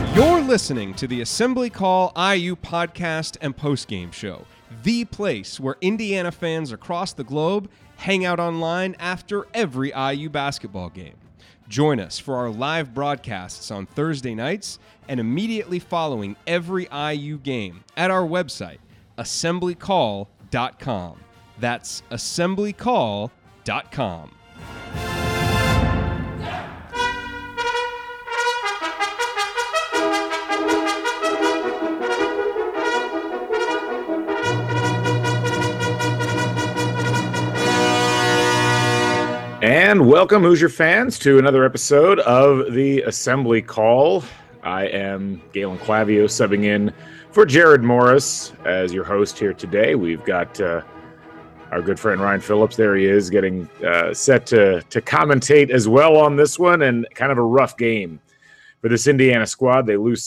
You're listening to the Assembly Call IU podcast and postgame show, the place where Indiana fans across the globe hang out online after every IU basketball game. Join us for our live broadcasts on Thursday nights and immediately following every IU game at our website, assemblycall.com. That's assemblycall.com. And welcome, Hoosier fans, to another episode of the Assembly Call. I am Galen Clavio subbing in for Jared Morris as your host here today. We've got our good friend Ryan Phillips. There he is, getting set to commentate as well on this one, and kind of a rough game for this Indiana squad. They lose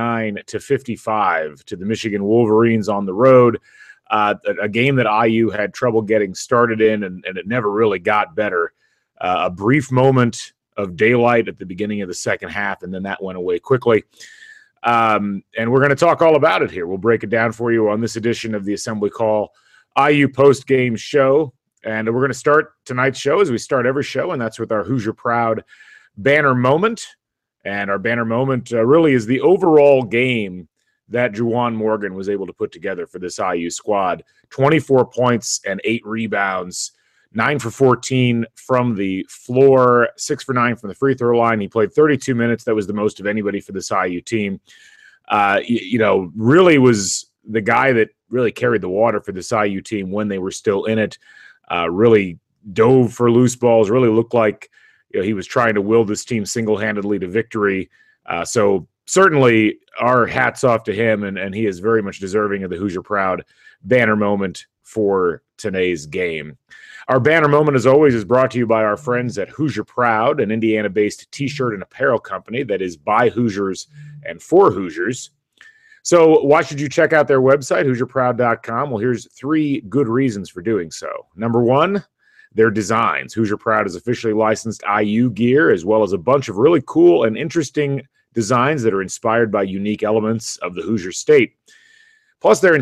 69-55 to the Michigan Wolverines on the road. A game that IU had trouble getting started in, and it never really got better. A brief moment of daylight at the beginning of the second half, and then that went away quickly. And we're going to talk all about it here. We'll break it down for you on this edition of the Assembly Call IU post-game show. And we're going to start tonight's show as we start every show, and that's with our Hoosier Proud banner moment. And our banner moment really is the overall game that Juwan Morgan was able to put together for this IU squad. 24 points and 8 rebounds. 9 for 14 from the floor, 6 for 9 from the free throw line. He played 32 minutes. That was the most of anybody for this IU team. Really was the guy that really carried the water for this IU team when they were still in it. Really dove for loose balls, really looked like he was trying to will this team single-handedly to victory. So certainly our hats off to him, and he is very much deserving of the Hoosier Proud banner moment for today's game. Our banner moment, as always, is brought to you by our friends at Hoosier Proud, an Indiana-based T-shirt and apparel company that is by Hoosiers and for Hoosiers. So why should you check out their website, HoosierProud.com? Well, here's 3 good reasons for doing so. Number 1, their designs. Hoosier Proud is officially licensed IU gear, as well as a bunch of really cool and interesting designs that are inspired by unique elements of the Hoosier State. Plus, they are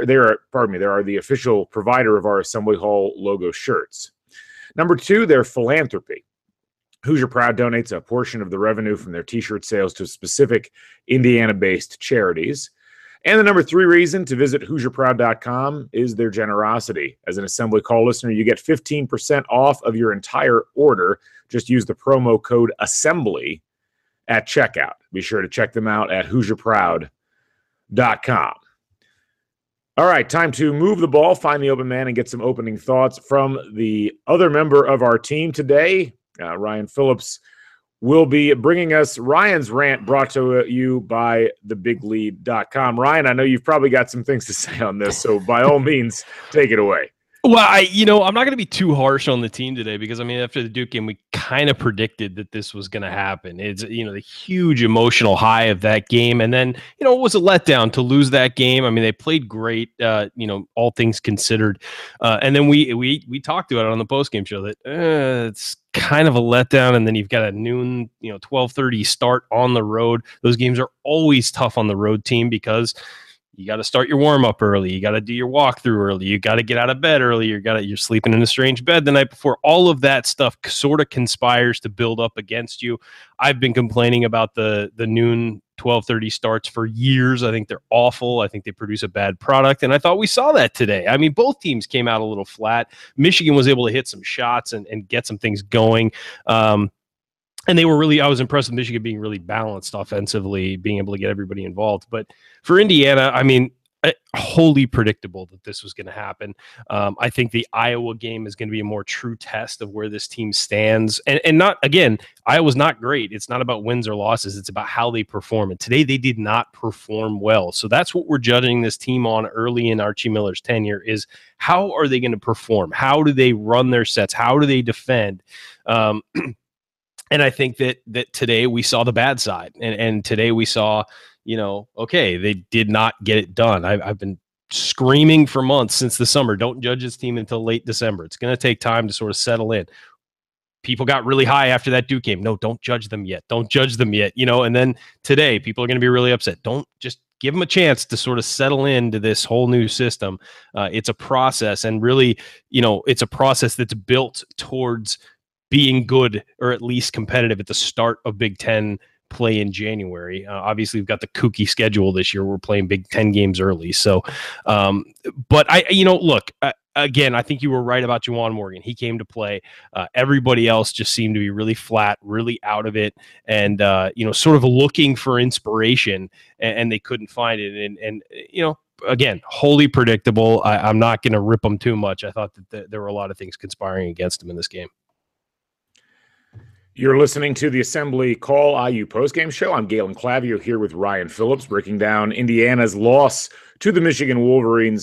the official provider of our Assembly Hall logo shirts. Number 2, their philanthropy. Hoosier Proud donates a portion of the revenue from their T-shirt sales to specific Indiana-based charities. And the number 3 reason to visit HoosierProud.com is their generosity. As an Assembly Call listener, you get 15% off of your entire order. Just use the promo code ASSEMBLY at checkout. Be sure to check them out at HoosierProud.com. All right, time to move the ball, find the open man, and get some opening thoughts from the other member of our team today. Ryan Phillips will be bringing us Ryan's rant, brought to you by thebiglead.com. Ryan, I know you've probably got some things to say on this, so by all means, take it away. Well, I'm not going to be too harsh on the team today because, after the Duke game, we kind of predicted that this was going to happen. It's, the huge emotional high of that game. And then, it was a letdown to lose that game. They played great, all things considered. And then we talked about it on the postgame show that it's kind of a letdown. And then you've got a noon, 12:30 start on the road. Those games are always tough on the road team because you got to start your warm up early. You got to do your walkthrough early. You got to get out of bed early. You're sleeping in a strange bed the night before. All of that stuff sort of conspires to build up against you. I've been complaining about the noon 12:30 starts for years. I think they're awful. I think they produce a bad product. And I thought we saw that today. Both teams came out a little flat. Michigan was able to hit some shots and get some things going. And I was impressed with Michigan being really balanced offensively, being able to get everybody involved. But for Indiana, wholly predictable that this was going to happen. I think the Iowa game is going to be a more true test of where this team stands. And not, again, Iowa's not great. It's not about wins or losses. It's about how they perform. And today they did not perform well. So that's what we're judging this team on early in Archie Miller's tenure is how are they going to perform? How do they run their sets? How do they defend? And I think that today we saw the bad side. And today we saw, okay, they did not get it done. I've been screaming for months since the summer, don't judge this team until late December. It's going to take time to sort of settle in. people got really high after that Duke game. No, don't judge them yet. Don't judge them yet. And then today people are going to be really upset. Don't just give them a chance to sort of settle into this whole new system. It's a process, and really, it's a process that's built towards being good or at least competitive at the start of Big Ten play in January. Obviously, we've got the kooky schedule this year. We're playing Big Ten games early. So, but look, again, I think you were right about Juwan Morgan. He came to play. Everybody else just seemed to be really flat, really out of it, and sort of looking for inspiration, and they couldn't find it. And again, wholly predictable. I'm not going to rip them too much. I thought that there were a lot of things conspiring against them in this game. You're listening to the Assembly Call IU postgame show. I'm Galen Clavio here with Ryan Phillips, breaking down Indiana's loss to the Michigan Wolverines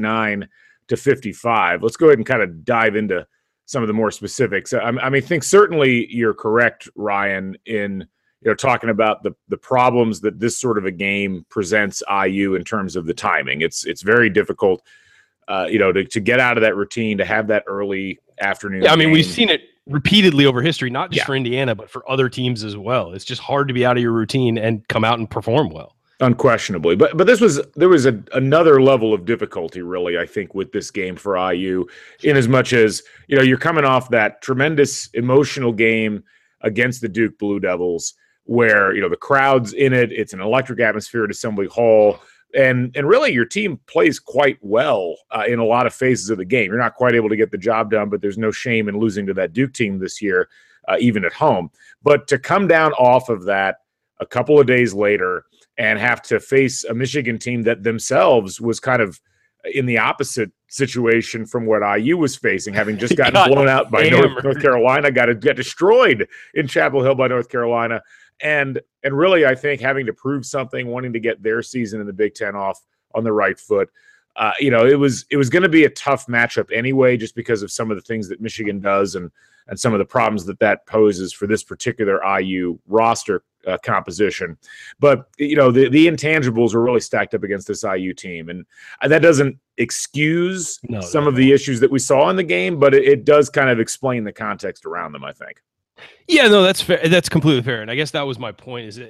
69-55. Let's go ahead and kind of dive into some of the more specifics. I think certainly you're correct, Ryan, in talking about the problems that this sort of a game presents IU in terms of the timing. It's very difficult, to get out of that routine, to have that early afternoon. Yeah, I mean, game. We've seen it repeatedly over history, not just for Indiana, but for other teams as well. It's just hard to be out of your routine and come out and perform well. Unquestionably. But there was another level of difficulty, really, I think, with this game for IU, in as much as, you're coming off that tremendous emotional game against the Duke Blue Devils, where, the crowd's in it. It's an electric atmosphere at Assembly Hall. And really, your team plays quite well in a lot of phases of the game. You're not quite able to get the job done, but there's no shame in losing to that Duke team this year, even at home. But to come down off of that a couple of days later and have to face a Michigan team that themselves was kind of in the opposite situation from what IU was facing, having just gotten blown out by North Carolina, got destroyed in Chapel Hill by North Carolina. And really, I think having to prove something, wanting to get their season in the Big Ten off on the right foot, it was going to be a tough matchup anyway, just because of some of the things that Michigan does and some of the problems that poses for this particular IU roster composition. But, the intangibles were really stacked up against this IU team. And that doesn't excuse some of the issues that we saw in the game, but it does kind of explain the context around them, I think. Yeah, no, that's fair. That's completely fair. And I guess that was my point is,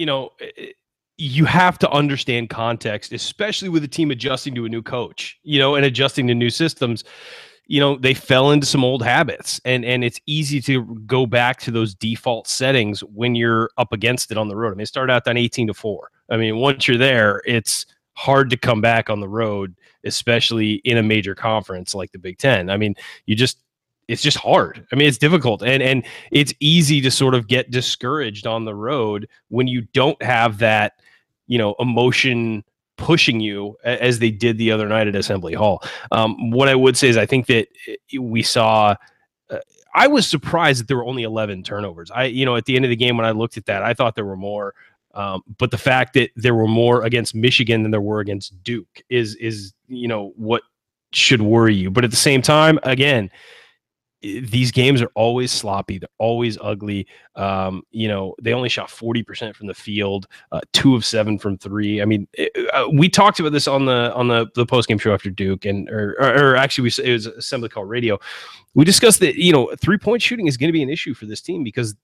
you have to understand context, especially with a team adjusting to a new coach, and adjusting to new systems. They fell into some old habits, and it's easy to go back to those default settings when you're up against it on the road. I mean, it started out down 18-4. I mean, once you're there, it's hard to come back on the road, especially in a major conference like the Big Ten. I mean, it's just hard. I mean, it's difficult, and it's easy to sort of get discouraged on the road when you don't have that, emotion pushing you as they did the other night at Assembly Hall. What I would say is I think that we saw, I was surprised that there were only 11 turnovers. At the end of the game, when I looked at that, I thought there were more. But the fact that there were more against Michigan than there were against Duke is what should worry you. But at the same time, again, these games are always sloppy. They're always ugly. They only shot 40% from the field, 2 of 7 from 3. I mean, we talked about this on the postgame show after Duke, or actually it was Assembly Call Radio. We discussed that 3-point shooting is going to be an issue for this team because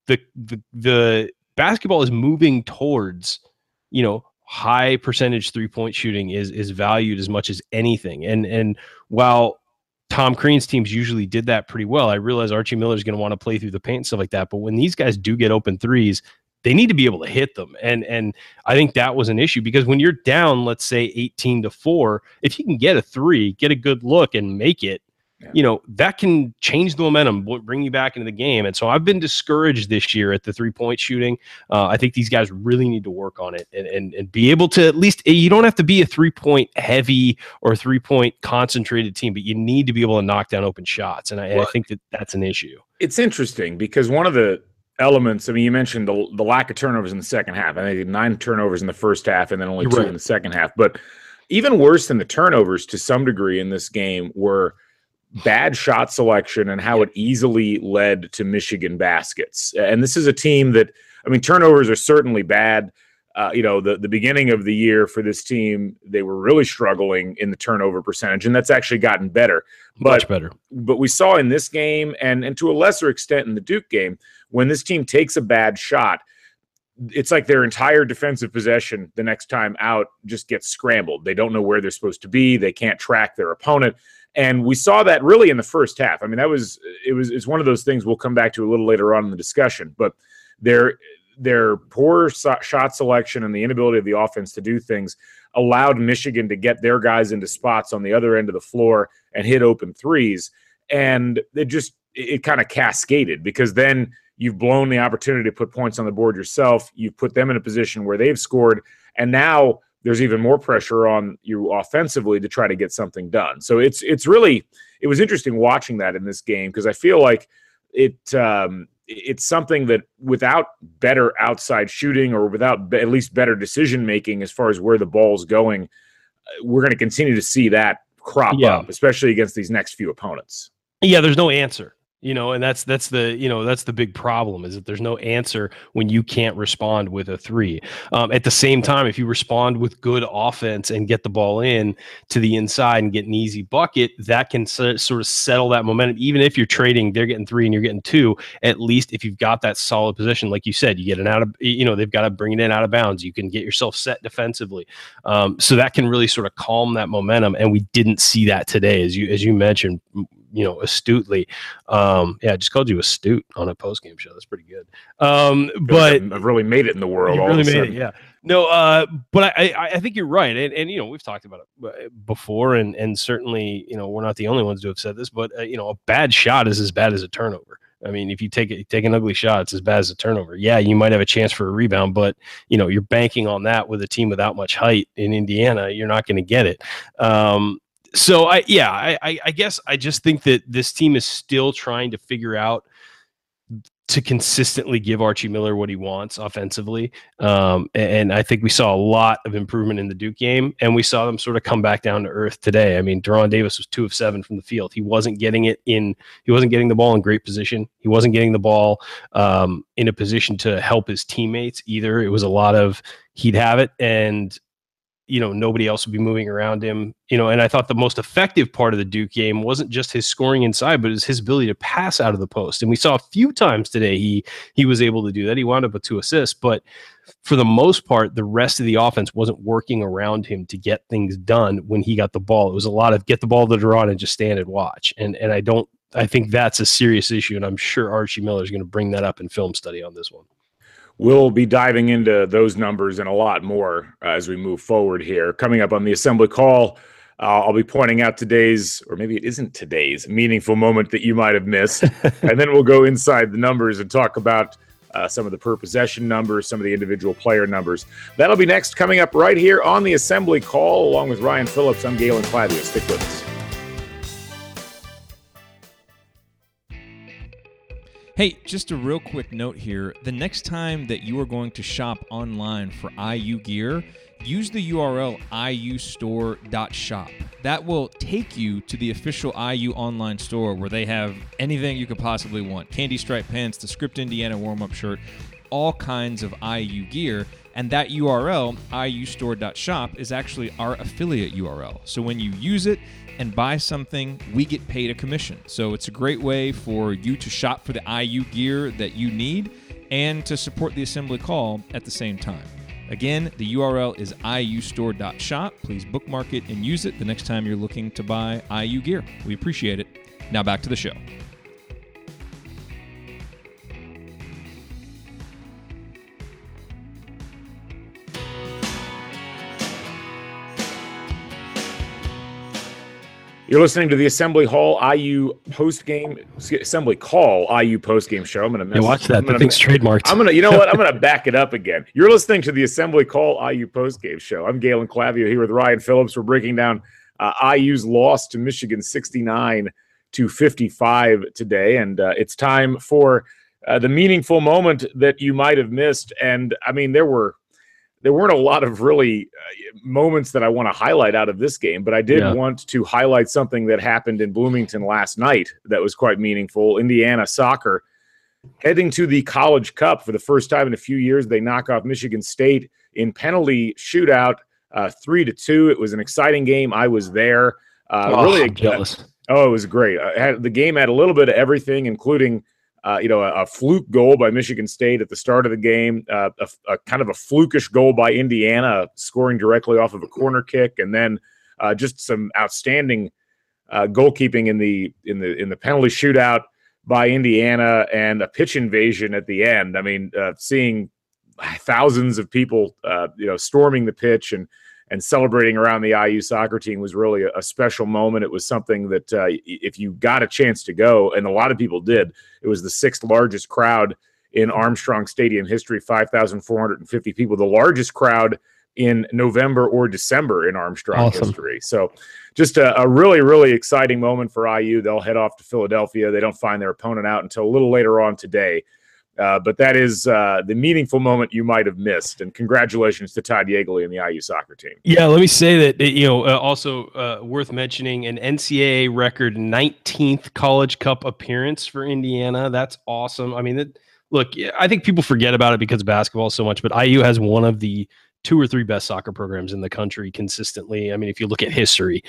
the basketball is moving towards high percentage 3-point shooting is valued as much as anything, and while Tom Crean's teams usually did that pretty well, I realize Archie Miller is going to want to play through the paint and stuff like that. But when these guys do get open threes, they need to be able to hit them. And I think that was an issue because when you're down, let's say 18-4, if you can get a 3, get a good look and make it, that can change the momentum, bring you back into the game. And so I've been discouraged this year at the 3-point shooting. I think these guys really need to work on it and be able to, at least, you don't have to be a 3-point heavy or 3-point concentrated team, but you need to be able to knock down open shots. And I think that's an issue. It's interesting because one of the elements, I mean, you mentioned the lack of turnovers in the second half. I think 9 turnovers in the first half and then only 2 in the second half. But even worse than the turnovers to some degree in this game were bad shot selection and how it easily led to Michigan baskets. And this is a team that, I mean, turnovers are certainly bad. The beginning of the year for this team, they were really struggling in the turnover percentage, and that's actually gotten better. Much better. But we saw in this game, and to a lesser extent in the Duke game, when this team takes a bad shot, it's like their entire defensive possession the next time out just gets scrambled. They don't know where they're supposed to be. They can't track their opponent. And we saw that really in the first half. I mean, it's one of those things we'll come back to a little later on in the discussion, but their poor shot selection and the inability of the offense to do things allowed Michigan to get their guys into spots on the other end of the floor and hit open threes. And it kind of cascaded, because then you've blown the opportunity to put points on the board yourself. You've put them in a position where they've scored, and now there's even more pressure on you offensively to try to get something done. So it was interesting watching that in this game, because I feel like it's something that without better outside shooting, or without at least better decision making as far as where the ball's going, we're going to continue to see that crop up, especially against these next few opponents. Yeah, there's no answer. And that's the big problem, is that there's no answer when you can't respond with a three. At the same time, if you respond with good offense and get the ball in to the inside and get an easy bucket, that can sort of settle that momentum. Even if you're trading, they're getting three and you're getting two, at least if you've got that solid position, like you said, you get it out of, they've got to bring it in out of bounds. You can get yourself set defensively. So that can really sort of calm that momentum. And we didn't see that today, as you mentioned, astutely. I just called you astute on a post-game show. That's pretty good. But I've really made it in the world. You really made it, yeah. No, but I think you're right. And we've talked about it before, and certainly, we're not the only ones to have said this, but a bad shot is as bad as a turnover. I mean, if you take an ugly shot, it's as bad as a turnover. Yeah, you might have a chance for a rebound, but you're banking on that with a team without much height in Indiana. You're not going to get it. So I guess I just think that this team is still trying to figure out to consistently give Archie Miller what he wants offensively. And I think we saw a lot of improvement in the Duke game, and we saw them sort of come back down to earth today. I mean, De'Ron Davis was 2 of 7 from the field. He wasn't getting the ball in great position. He wasn't getting the ball in a position to help his teammates either. It was a lot of he'd have it, and nobody else would be moving around him, and I thought the most effective part of the Duke game wasn't just his scoring inside, but it was his ability to pass out of the post. And we saw a few times today he was able to do that. He wound up with 2 assists, but for the most part, the rest of the offense wasn't working around him to get things done when he got the ball. It was a lot of get the ball to De'Ron and just stand and watch. And I think that's a serious issue, and I'm sure Archie Miller is going to bring that up in film study on this one. We'll be diving into those numbers and a lot more as we move forward here. Coming up on the Assembly Call, I'll be pointing out today's, or maybe it isn't today's, meaningful moment that you might have missed. And then we'll go inside the numbers and talk about some of the per possession numbers, some of the individual player numbers. That'll be next, coming up right here on the Assembly Call, along with Ryan Phillips. I'm Galen Clavio. Stick with us. Hey, just a real quick note here. The next time that you are going to shop online for IU gear, use the URL iustore.shop. That will take you to the official IU online store, where they have anything you could possibly want. Candy stripe pants, the Script Indiana warm-up shirt, all kinds of IU gear. And that URL, iustore.shop, is actually our affiliate URL. So when you use it and buy something, we get paid a commission. So it's a great way for you to shop for the IU gear that you need and to support the Assembly Call at the same time. Again, the URL is iustore.shop. Please bookmark it and use it the next time you're looking to buy IU gear. We appreciate it. Now back to the show. You're listening to the Assembly Call IU postgame show. I'm gonna watch that. The thing's trademarked. You know what? I'm gonna back it up again. You're listening to the Assembly Call IU postgame show. I'm Galen Clavio here with Ryan Phillips. We're breaking down IU's loss to Michigan 69-55 today, and it's time for the meaningful moment that you might have missed. And I mean, there weren't a lot of really moments that I want to highlight out of this game, but I did want to highlight something that happened in Bloomington last night that was quite meaningful. Indiana soccer heading to the College Cup for the first time in a few years. They knock off Michigan State in penalty shootout, 3-2. It was an exciting game. I was there. I'm jealous. It was great. The game had a little bit of everything, including a fluke goal by Michigan State at the start of the game, a kind of a flukish goal by Indiana, scoring directly off of a corner kick, and then just some outstanding goalkeeping in the penalty shootout by Indiana, and a pitch invasion at the end. I mean, seeing thousands of people, storming the pitch and celebrating around the IU soccer team was really a special moment. It was something that if you got a chance to go, and a lot of people did, it was the 6th largest crowd in Armstrong Stadium history, 5,450 people, the largest crowd in November or December in Armstrong history. So just a really, really exciting moment for IU. They'll head off to Philadelphia. They don't find their opponent out until a little later on today. But that is the meaningful moment you might have missed. And congratulations to Todd Yeagley and the IU soccer team. Yeah, let me say that, also worth mentioning, an NCAA record 19th College Cup appearance for Indiana. That's awesome. I mean, look, I think people forget about it because of basketball so much, but IU has one of the 2 or 3 best soccer programs in the country consistently. I mean, if you look at history.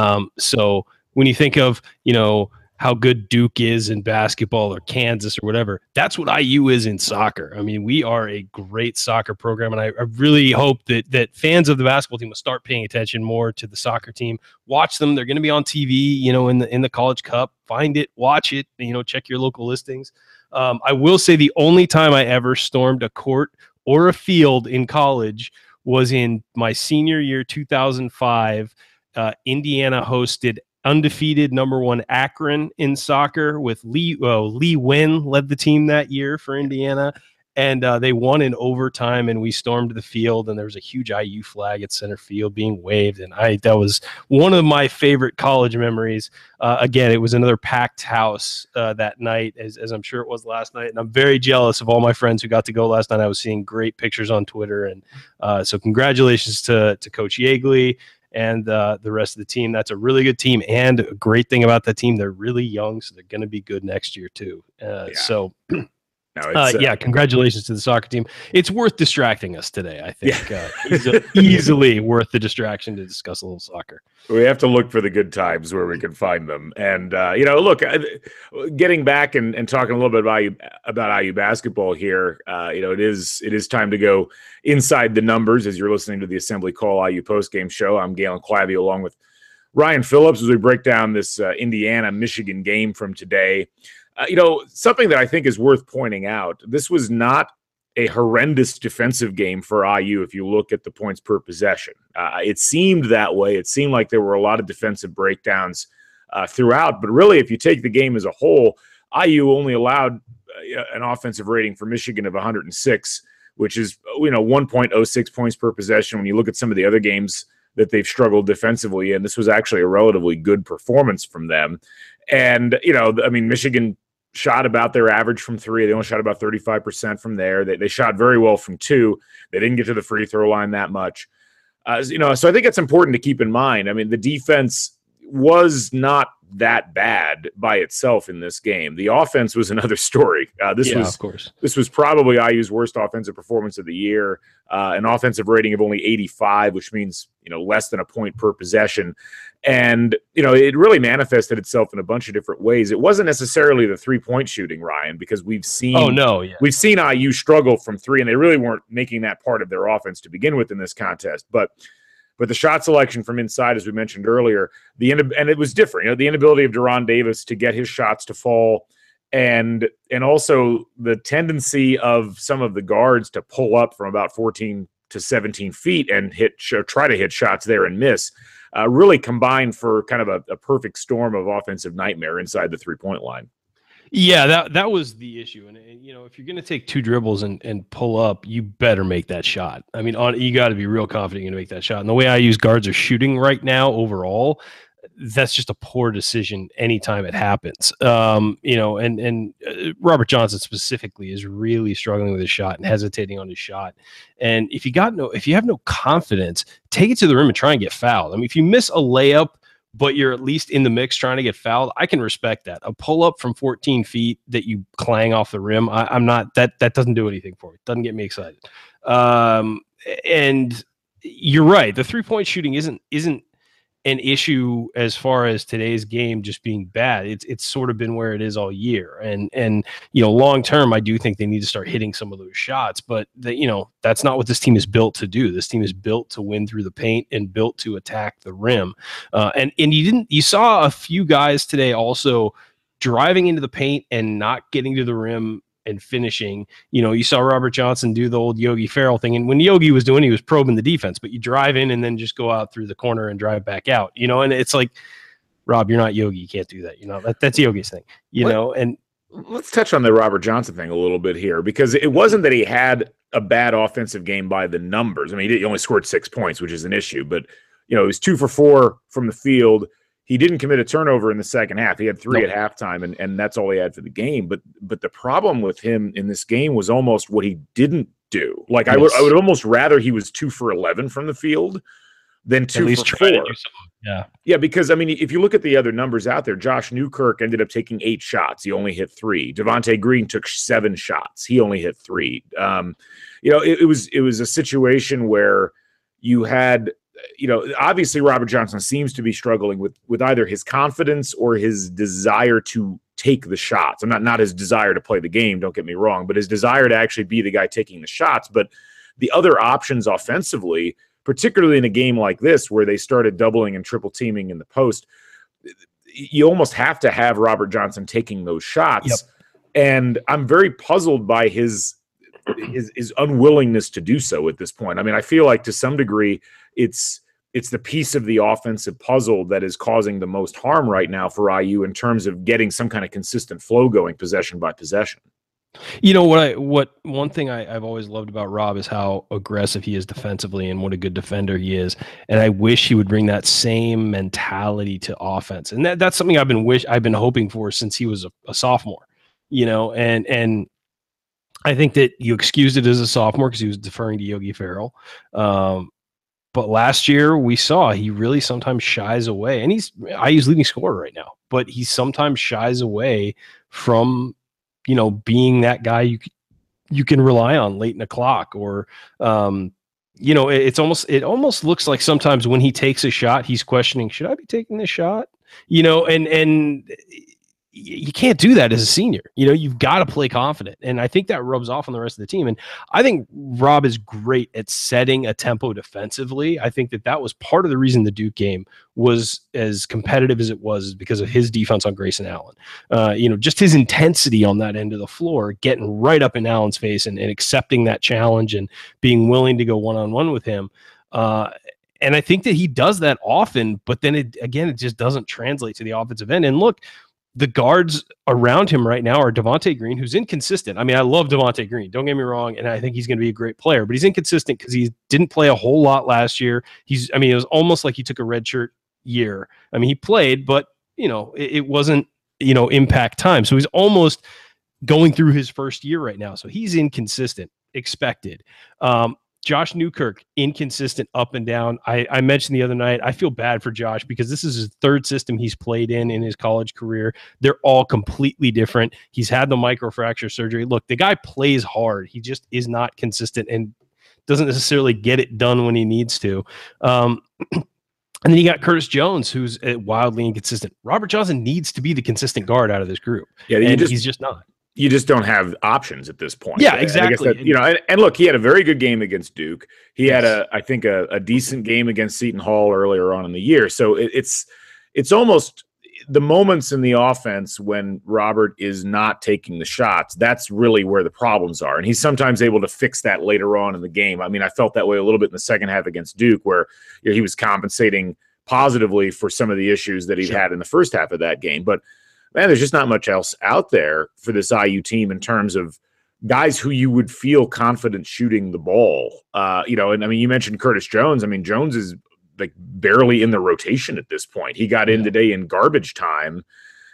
So when you think of, how good Duke is in basketball or Kansas or whatever, that's what IU is in soccer. I mean, we are a great soccer program, and I really hope that fans of the basketball team will start paying attention more to the soccer team. Watch them. They're going to be on TV, in the College Cup. Find it, watch it, check your local listings. I will say the only time I ever stormed a court or a field in college was in my senior year, 2005. Indiana hosted undefeated number 1 Akron in soccer with Lee Wynn led the team that year for Indiana, and they won in overtime, and we stormed the field, and there was a huge IU flag at center field being waved, and that was one of my favorite college memories. Again, it was another packed house that night, as I'm sure it was last night, and I'm very jealous of all my friends who got to go last night. I was seeing great pictures on Twitter, and so congratulations to Coach Yeagley and the rest of the team. That's a really good team, and a great thing about that team, they're really young, so they're going to be good next year too. So congratulations to the soccer team. It's worth distracting us today, I think. Easily worth the distraction to discuss a little soccer. We have to look for the good times where we can find them. And, getting back and talking a little bit about IU basketball here, it is time to go inside the numbers as you're listening to the Assembly Call IU postgame show. I'm Galen Clavier along with Ryan Phillips as we break down this Indiana-Michigan game from today. Something that I think is worth pointing out, this was not a horrendous defensive game for IU if you look at the points per possession. It seemed that way. It seemed like there were a lot of defensive breakdowns throughout. But really, if you take the game as a whole, IU only allowed an offensive rating for Michigan of 106, which is 1.06 points per possession. When you look at some of the other games that they've struggled defensively, and this was actually a relatively good performance from them. And, Michigan shot about their average from 3. They only shot about 35% from there. They shot very well from 2. They didn't get to the free throw line that much. So I think it's important to keep in mind. I mean, the defense was not that bad by itself in this game. The offense was another story. Of course. This was probably IU's worst offensive performance of the year, an offensive rating of only 85, which means, less than a point per possession. And, it really manifested itself in a bunch of different ways. It wasn't necessarily the 3-point shooting, Ryan, because we've seen we've seen IU struggle from 3, and they really weren't making that part of their offense to begin with in this contest. But the shot selection from inside, as we mentioned earlier, and it was different. The inability of Deron Davis to get his shots to fall, and also the tendency of some of the guards to pull up from about 14 to 17 feet and try to hit shots there and miss. Really combined for kind of a perfect storm of offensive nightmare inside the 3-point line. Yeah, that was the issue. And if you're going to take 2 dribbles and pull up, you better make that shot. I mean, you got to be real confident you're going to make that shot. And the way IU's guards are shooting right now overall, that's just a poor decision anytime it happens. And Robert Johnson specifically is really struggling with his shot and hesitating on his shot. And if you have no confidence, take it to the rim and try and get fouled. I mean, if you miss a layup but you're at least in the mix trying to get fouled, I can respect that. A pull up from 14 feet that you clang off the rim, I'm not, that doesn't do anything for me. It doesn't get me excited. And you're right. The 3-point shooting isn't an issue as far as today's game just being bad. It's sort of been where it is all year. And long term, I do think they need to start hitting some of those shots, but that's not what this team is built to do. This team is built to win through the paint and built to attack the rim. And you saw a few guys today also driving into the paint and not getting to the rim and finishing. You saw Robert Johnson do the old Yogi Ferrell thing. And when Yogi was doing, he was probing the defense, but you drive in and then just go out through the corner and drive back out, and it's like, Rob, you're not Yogi. You can't do that. That's Yogi's thing, and let's touch on the Robert Johnson thing a little bit here, because it wasn't that he had a bad offensive game by the numbers. I mean, he only scored 6 points, which is an issue, but he was 2 for 4 from the field. He didn't commit a turnover in the second half. He had 3 at halftime, and that's all he had for the game. But the problem with him in this game was almost what he didn't do. Like, yes. I would almost rather he was 2 for 11 from the field than 2 for 4. Yeah, because, I mean, if you look at the other numbers out there, Josh Newkirk ended up taking 8 shots. He only hit 3. Devontae Green took 7 shots. He only hit 3. It was a situation where you had – obviously Robert Johnson seems to be struggling with either his confidence or his desire to take the shots. I'm not his desire to play the game, don't get me wrong, but his desire to actually be the guy taking the shots. But the other options offensively, particularly in a game like this where they started doubling and triple teaming in the post, you almost have to have Robert Johnson taking those shots. Yep. And I'm very puzzled by his unwillingness to do so at this point. I mean, I feel like to some degree it's the piece of the offensive puzzle that is causing the most harm right now for IU in terms of getting some kind of consistent flow going possession by possession. One thing I've always loved about Rob is how aggressive he is defensively and what a good defender he is. And I wish he would bring that same mentality to offense. And that's something I've been hoping for since he was a sophomore, and I think that you excused it as a sophomore because he was deferring to Yogi Ferrell. But last year we saw he really sometimes shies away, and he's IU's leading scorer right now, but he sometimes shies away from, being that guy you can rely on late in the clock, or, it almost looks like sometimes when he takes a shot, he's questioning, should I be taking this shot? And you can't do that as a senior. You've got to play confident. And I think that rubs off on the rest of the team. And I think Rob is great at setting a tempo defensively. I think that was part of the reason the Duke game was as competitive as it was because of his defense on Grayson Allen. Just his intensity on that end of the floor, getting right up in Allen's face and accepting that challenge and being willing to go one-on-one with him. And I think that he does that often, but then it just doesn't translate to the offensive end. And look, the guards around him right now are Devontae Green, who's inconsistent. I mean, I love Devontae Green. Don't get me wrong, and I think he's going to be a great player, but he's inconsistent because he didn't play a whole lot last year. It was almost like he took a redshirt year. I mean, he played, but, it wasn't, impact time. So he's almost going through his first year right now. So he's inconsistent, expected. Josh Newkirk, inconsistent up and down. I mentioned the other night, I feel bad for Josh because this is his third system he's played in his college career. They're all completely different. He's had the microfracture surgery. Look, the guy plays hard. He just is not consistent and doesn't necessarily get it done when he needs to. And then you got Curtis Jones, who's wildly inconsistent. Robert Johnson needs to be the consistent guard out of this group. Yeah, he's just not. You just don't have options at this point. Yeah, exactly. And I guess that, and look, he had a very good game against Duke. He had I think a decent game against Seton Hall earlier on in the year. So it's almost the moments in the offense when Robert is not taking the shots. That's really where the problems are. And he's sometimes able to fix that later on in the game. I mean, I felt that way a little bit in the second half against Duke, where he was compensating positively for some of the issues that he had in the first half of that game. But man, there's just not much else out there for this IU team in terms of guys who you would feel confident shooting the ball. And I mean, you mentioned Curtis Jones. I mean, Jones is like barely in the rotation at this point. He got in today in garbage time,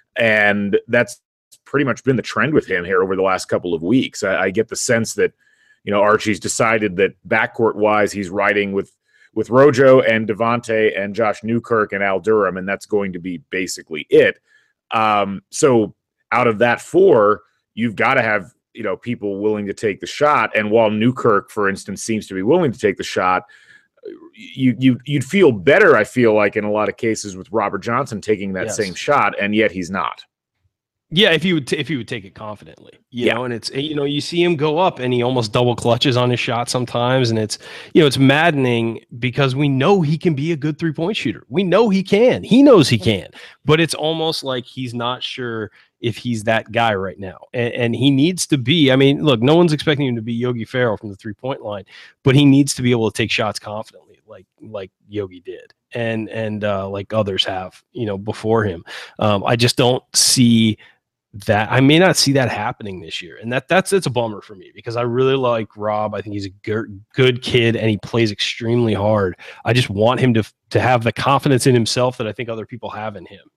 and that's pretty much been the trend with him here over the last couple of weeks. I get the sense that, Archie's decided that backcourt wise, he's riding with with Rojo and Devontae and Josh Newkirk and Al Durham, and that's going to be basically it. So out of that four, you've got to have, people willing to take the shot. And while Newkirk, for instance, seems to be willing to take the shot, you'd feel better, I feel like, in a lot of cases with Robert Johnson taking that same shot, and yet he's not. Yeah, if he would take it confidently, you know, and it's, you see him go up and he almost double clutches on his shot sometimes, and it's, it's maddening because we know he can be a good 3-point shooter. We know he can. He knows he can, but it's almost like he's not sure if he's that guy right now, and he needs to be. I mean, look, no one's expecting him to be Yogi Ferrell from the 3-point line, but he needs to be able to take shots confidently, like Yogi did, and like others have, before him. I just don't see that. I may not see that happening this year, and it's a bummer for me because I really like Rob. I think he's a good kid and he plays extremely hard. I just want him to have the confidence in himself that I think other people have in him,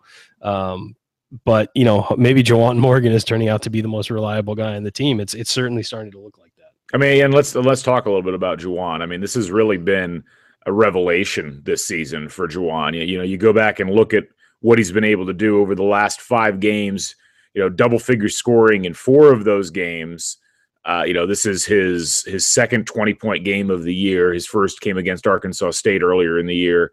but maybe Juwan Morgan is turning out to be the most reliable guy on the team. It's certainly starting to look like that. I mean, and let's talk a little bit about Juwan. I mean, this has really been a revelation this season for Juwan. You go back and look at what he's been able to do over the last 5 games, double figure scoring in 4 of those games. This is his second 20-point game of the year. His first came against Arkansas State earlier in the year.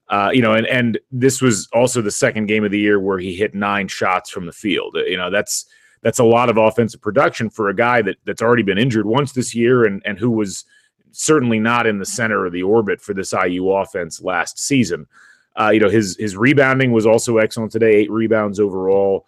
And this was also the second game of the year where he hit 9 shots from the field. That's a lot of offensive production for a guy that's already been injured once this year and who was certainly not in the center of the orbit for this IU offense last season. His rebounding was also excellent today, 8 rebounds overall.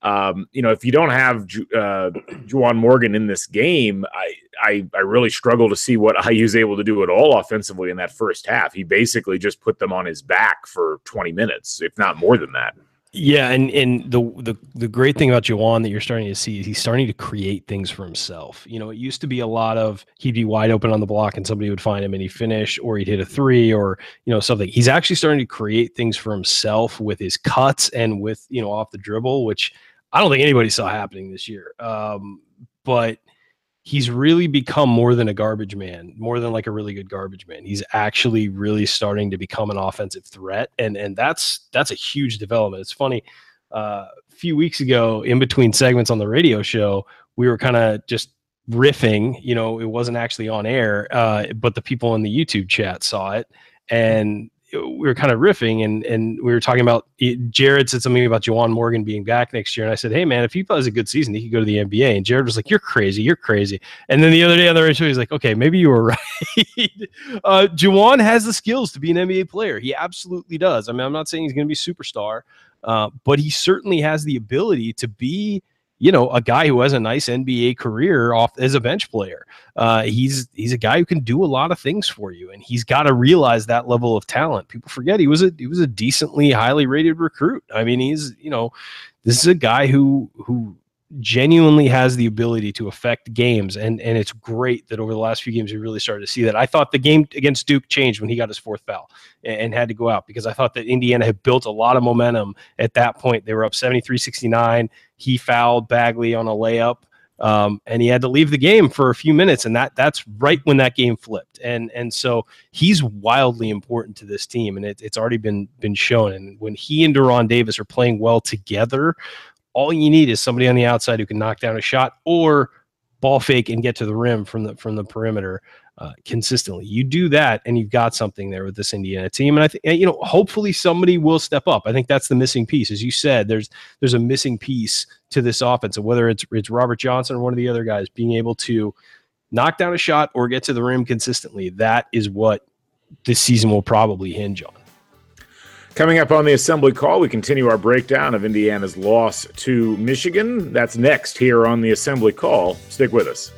If you don't have Juwan Morgan in this game, I really struggle to see what IU's able to do at all offensively in that first half. He basically just put them on his back for 20 minutes, if not more than that. Yeah, and the great thing about Juwan that you're starting to see is he's starting to create things for himself. It used to be a lot of he'd be wide open on the block and somebody would find him and he'd finish, or he'd hit a 3 or something. He's actually starting to create things for himself with his cuts and with off the dribble, which I don't think anybody saw happening this year. But he's really become more than a garbage man, more than like a really good garbage man. He's actually really starting to become an offensive threat. And that's a huge development. It's funny. A few weeks ago, in between segments on the radio show, we were kind of just riffing, it wasn't actually on air, but the people in the YouTube chat saw it. And we were kind of riffing and we were talking about Jared said something about Juwan Morgan being back next year. And I said, hey man, if he plays a good season, he could go to the NBA. And Jared was like, you're crazy. And then the other day on the radio show, he's like, okay, maybe you were right. Juwan has the skills to be an NBA player. He absolutely does. I mean, I'm not saying he's going to be a superstar, but he certainly has the ability to be, a guy who has a nice NBA career off as a bench player. He's a guy who can do a lot of things for you, and he's got to realize that level of talent. People forget he was a decently highly rated recruit. I mean, this is a guy who genuinely has the ability to affect games, and it's great that over the last few games we really started to see that. I thought the game against Duke changed when he got his 4th foul and had to go out, because I thought that Indiana had built a lot of momentum at that point. They were up 73-69. He fouled Bagley on a layup, and he had to leave the game for a few minutes, and that's right when that game flipped. And so he's wildly important to this team, and it's already been shown. And when he and Deron Davis are playing well together, all you need is somebody on the outside who can knock down a shot or ball fake and get to the rim from the perimeter consistently. You do that, and you've got something there with this Indiana team. And I think hopefully somebody will step up. I think that's the missing piece, as you said. There's a missing piece to this offense, and whether it's Robert Johnson or one of the other guys being able to knock down a shot or get to the rim consistently. That is what this season will probably hinge on. Coming up on the Assembly Call, we continue our breakdown of Indiana's loss to Michigan. That's next here on the Assembly Call. Stick with us.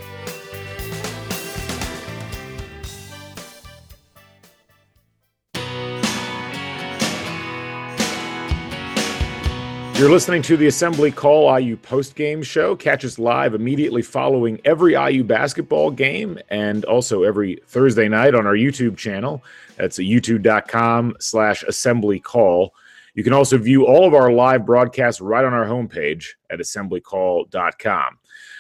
You're listening to the Assembly Call IU postgame show. Catch us live immediately following every IU basketball game and also every Thursday night on our YouTube channel. That's youtube.com/assemblycall. You can also view all of our live broadcasts right on our homepage at assemblycall.com.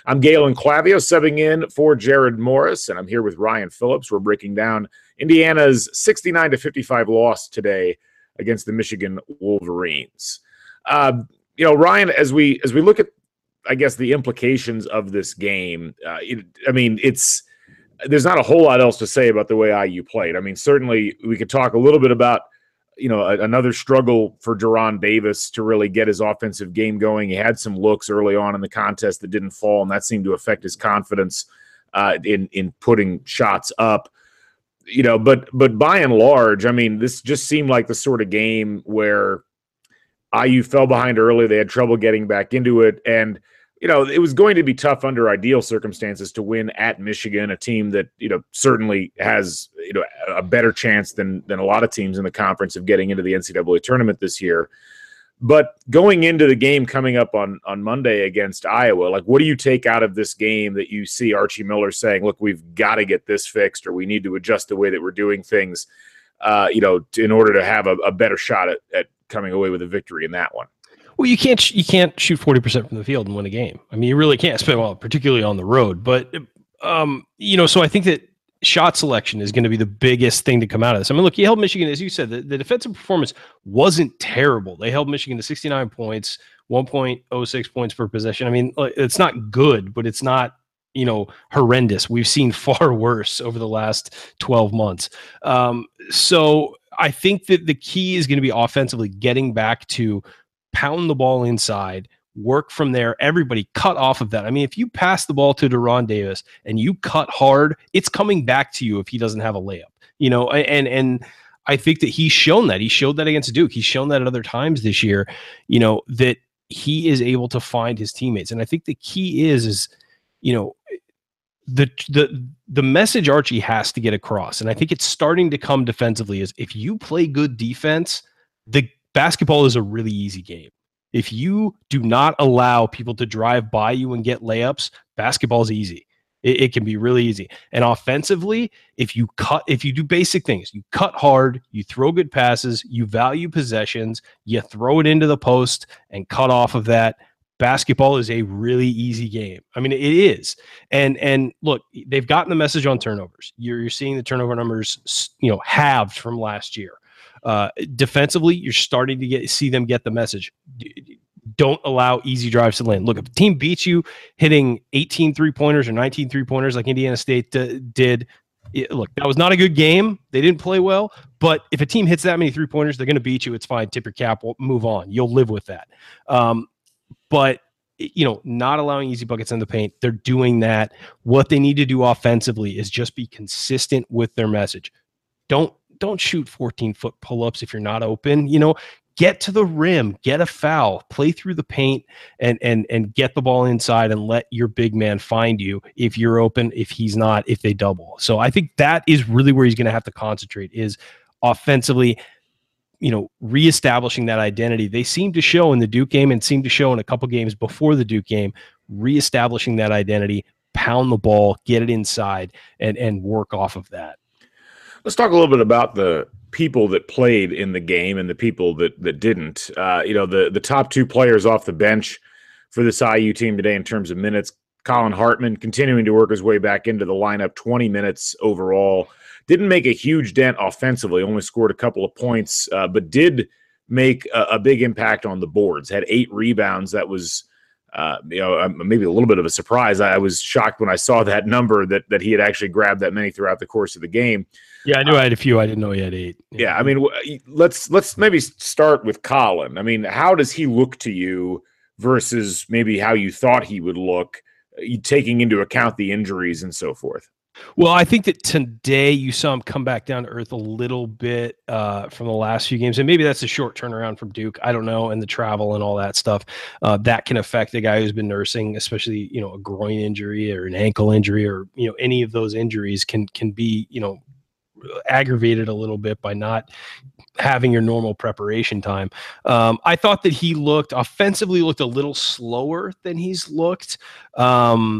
I'm Galen Clavio, subbing in for Jared Morris, and I'm here with Ryan Phillips. We're breaking down Indiana's 69-55 loss today against the Michigan Wolverines. Ryan, as we look at, I guess, the implications of this game, there's not a whole lot else to say about the way IU played. I mean, certainly we could talk a little bit about, another struggle for De'Ron Davis to really get his offensive game going. He had some looks early on in the contest that didn't fall, and that seemed to affect his confidence in putting shots up. But by and large, I mean, this just seemed like the sort of game where IU fell behind early. They had trouble getting back into it, and it was going to be tough under ideal circumstances to win at Michigan, a team that, certainly has, a better chance than a lot of teams in the conference of getting into the NCAA tournament this year. But going into the game coming up on Monday against Iowa, like, what do you take out of this game that you see Archie Miller saying, look, we've got to get this fixed, or we need to adjust the way that we're doing things, in order to have a better shot at coming away with a victory in that one? Well, you can't shoot 40% from the field and win a game. I mean, you really can't, particularly on the road. But, so I think that shot selection is going to be the biggest thing to come out of this. I mean, look, you held Michigan, as you said, the defensive performance wasn't terrible. They held Michigan to 69 points, 1.06 points per possession. I mean, it's not good, but it's not, horrendous. We've seen far worse over the last 12 months. So I think that the key is going to be offensively getting back to pound the ball inside, work from there. Everybody cut off of that. I mean, if you pass the ball to De'Ron Davis and you cut hard, it's coming back to you if he doesn't have a layup, and I think that he's shown that. He showed that against Duke. He's shown that at other times this year, that he is able to find his teammates. And I think the key is the message Archie has to get across. And I think it's starting to come defensively is if you play good defense, the basketball is a really easy game. If you do not allow people to drive by you and get layups, basketball is easy. It can be really easy. And offensively, if you do basic things, you cut hard, you throw good passes, you value possessions, you throw it into the post and cut off of that, basketball is a really easy game. I mean, it is. And look, they've gotten the message on turnovers. You're seeing the turnover numbers, halved from last year. Defensively, you're starting to see them get the message. Don't allow easy drives to land. Look, if a team beats you hitting 18 3-pointers or 19 3-pointers like Indiana State did, look, that was not a good game. They didn't play well. But if a team hits that many 3-pointers, they're going to beat you. It's fine. Tip your cap. We'll move on. You'll live with that. But not allowing easy buckets in the paint. They're doing that. What they need to do offensively is just be consistent with their message. Don't shoot 14-foot pull-ups if you're not open. Get to the rim, get a foul, play through the paint, and get the ball inside and let your big man find you if you're open, if he's not, if they double. So I think that is really where he's going to have to concentrate is offensively, reestablishing that identity. They seem to show in the Duke game and seem to show in a couple games before the Duke game, reestablishing that identity, pound the ball, get it inside, and work off of that. Let's talk a little bit about the people that played in the game and the people that didn't. The top two players off the bench for this IU team today in terms of minutes, Colin Hartman continuing to work his way back into the lineup, 20 minutes overall. Didn't make a huge dent offensively, only scored a couple of points, but did make a big impact on the boards. Had 8 rebounds. That was maybe a little bit of a surprise. I was shocked when I saw that number that he had actually grabbed that many throughout the course of the game. Yeah, I knew I had a few. I didn't know he had 8. Yeah, I mean, let's maybe start with Colin. I mean, how does he look to you versus maybe how you thought he would look, taking into account the injuries and so forth? Well, I think that today you saw him come back down to earth a little bit from the last few games. And maybe that's a short turnaround from Duke. I don't know. And the travel and all that stuff that can affect a guy who's been nursing, especially, a groin injury or an ankle injury or, any of those injuries can be, aggravated a little bit by not having your normal preparation time. I thought that he offensively looked a little slower than he's looked.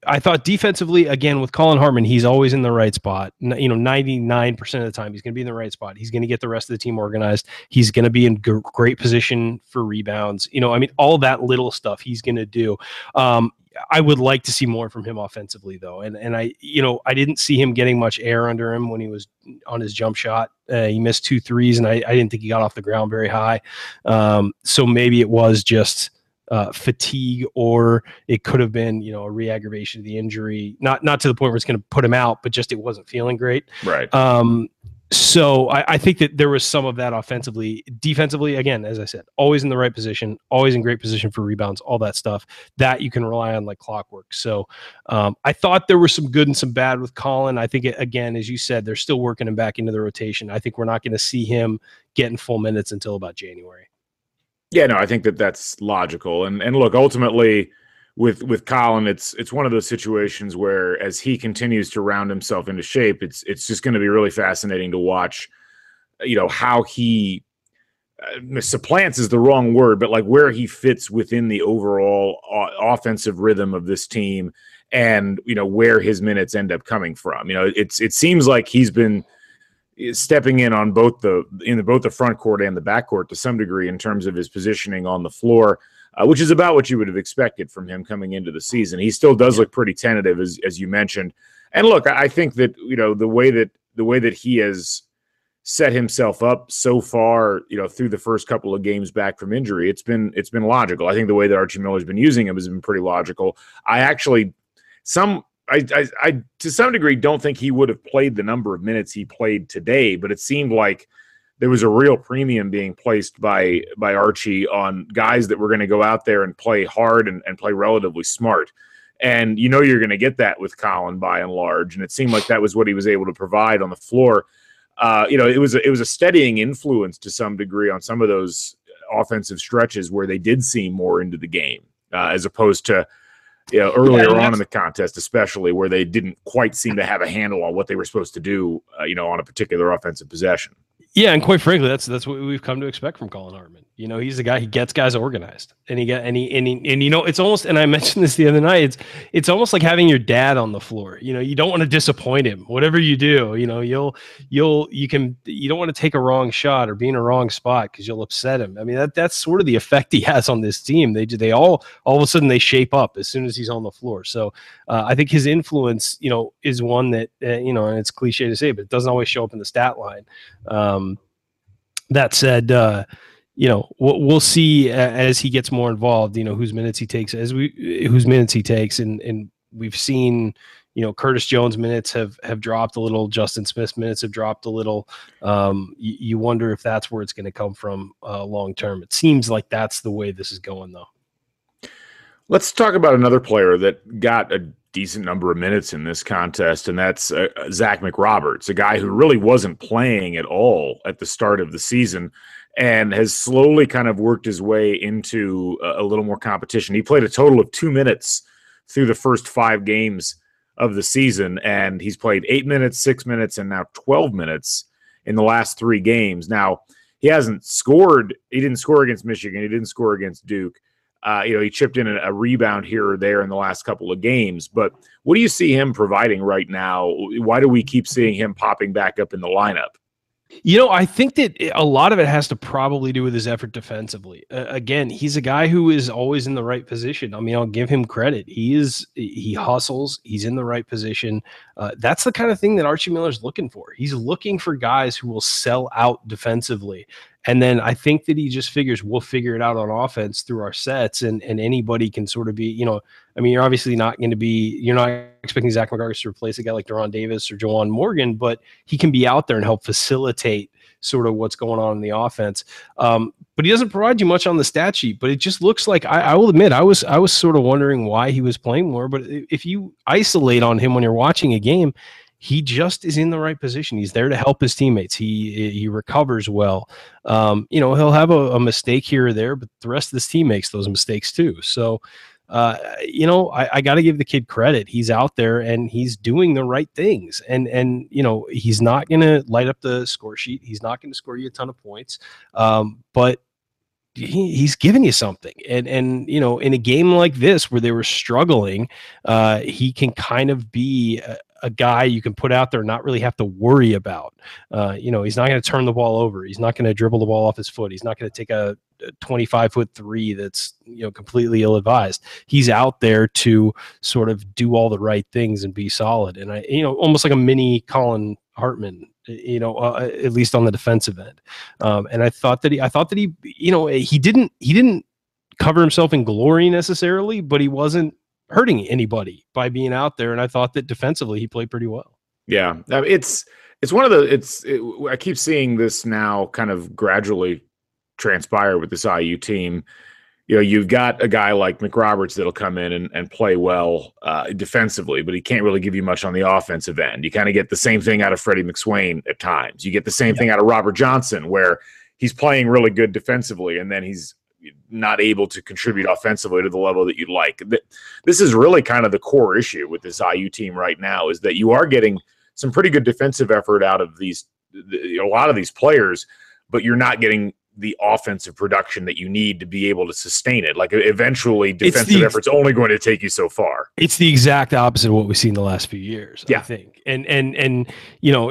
I thought defensively, again, with Colin Hartman, he's always in the right spot. 99% of the time, he's going to be in the right spot. He's going to get the rest of the team organized. He's going to be in great position for rebounds. All that little stuff he's going to do. I would like to see more from him offensively, though. And I didn't see him getting much air under him when he was on his jump shot. He missed 2 threes, and I didn't think he got off the ground very high. So maybe it was just fatigue, or it could have been, a re-aggravation of the injury. Not to the point where it's going to put him out, but just it wasn't feeling great. Right. So I think that there was some of that offensively. Defensively, again, as I said, always in the right position, always in great position for rebounds, all that stuff that you can rely on like clockwork. So I thought there was some good and some bad with Colin. I think, again, as you said, they're still working him back into the rotation. I think we're not going to see him getting full minutes until about January. Yeah, no, I think that's logical. And look, ultimately with Colin, it's one of those situations where as he continues to round himself into shape, it's just going to be really fascinating to watch, how he supplants is the wrong word, but like where he fits within the overall offensive rhythm of this team, and where his minutes end up coming from. It seems like he's been stepping in on both the front court and the back court to some degree in terms of his positioning on the floor, which is about what you would have expected from him coming into the season. He still does look pretty tentative, as you mentioned. And look, I think that the way that he has set himself up so far, through the first couple of games back from injury, it's been logical. I think the way that Archie Miller's been using him has been pretty logical. I to some degree don't think he would have played the number of minutes he played today, but it seemed like there was a real premium being placed by Archie on guys that were going to go out there and play hard and play relatively smart. And you're going to get that with Colin by and large, and it seemed like that was what he was able to provide on the floor. It was a steadying influence to some degree on some of those offensive stretches where they did seem more into the game, as opposed to earlier on in the contest, especially where they didn't quite seem to have a handle on what they were supposed to do, on a particular offensive possession. Yeah, and quite frankly, that's what we've come to expect from Colin Hartman. He's the guy who gets guys organized, and it's almost. And I mentioned this the other night. It's almost like having your dad on the floor. You don't want to disappoint him. Whatever you do, you don't want to take a wrong shot or be in a wrong spot because you'll upset him. I mean, that's sort of the effect he has on this team. They all of a sudden they shape up as soon as he's on the floor. So I think his influence, is one that and it's cliche to say, but it doesn't always show up in the stat line. That said, we'll see as he gets more involved, whose minutes he takes, and we've seen, Curtis Jones minutes have dropped a little, Justin Smith's minutes have dropped a little. You wonder if that's where it's going to come from long term. It seems like that's the way this is going, though. Let's talk about another player that got a decent number of minutes in this contest, and that's Zach McRoberts, a guy who really wasn't playing at all at the start of the season and has slowly kind of worked his way into a little more competition. He played a total of 2 minutes through the first 5 games of the season, and he's played 8 minutes, 6 minutes, and now 12 minutes in the last 3 games. Now, he hasn't scored. He didn't score against Michigan. He didn't score against Duke. He chipped in a rebound here or there in the last couple of games. But what do you see him providing right now? Why do we keep seeing him popping back up in the lineup? I think that a lot of it has to probably do with his effort defensively. Again, he's a guy who is always in the right position. I mean, I'll give him credit. He hustles. He's in the right position. That's the kind of thing that Archie Miller's looking for. He's looking for guys who will sell out defensively. And then I think that he just figures we'll figure it out on offense through our sets, and anybody can sort of be, you're obviously you're not expecting Zach McRoberts to replace a guy like Deron Davis or Juwan Morgan, but he can be out there and help facilitate sort of what's going on in the offense. But he doesn't provide you much on the stat sheet, but it just looks like, I will admit, I was sort of wondering why he was playing more, but if you isolate on him when you're watching a game, he just is in the right position. He's there to help his teammates. He recovers well. He'll have a mistake here or there, but the rest of this team makes those mistakes too. So, I got to give the kid credit. He's out there and he's doing the right things. And he's not going to light up the score sheet. He's not going to score you a ton of points. But he's giving you something. And you know, in a game like this where they were struggling, he can kind of be a guy you can put out there and not really have to worry about. You know, he's not going to turn the ball over. He's not going to dribble the ball off his foot. He's not going to take a 25-foot three that's, you know, completely ill-advised. He's out there to sort of do all the right things and be solid. And I, you know, almost like a mini Colin Hartman, you know, at least on the defensive end. And I thought that he, you know, he didn't cover himself in glory necessarily, but he wasn't hurting anybody by being out there. And I thought that defensively he played pretty well. Yeah. It's one of the, I keep seeing this now kind of gradually transpire with this IU team. You know, you've got a guy like McRoberts that'll come in and play well defensively, but he can't really give you much on the offensive end. You kind of get the same thing out of Freddie McSwain at times. You get the same thing out of Robert Johnson, where he's playing really good defensively, and then he's not able to contribute offensively to the level that you'd like. This is really kind of the core issue with this IU team right now, is that you are getting some pretty good defensive effort out of a lot of these players, but you're not getting the offensive production that you need to be able to sustain it. Like, eventually defensive effort's only going to take you so far. It's the exact opposite of what we've seen in the last few years, yeah. I think. And you know,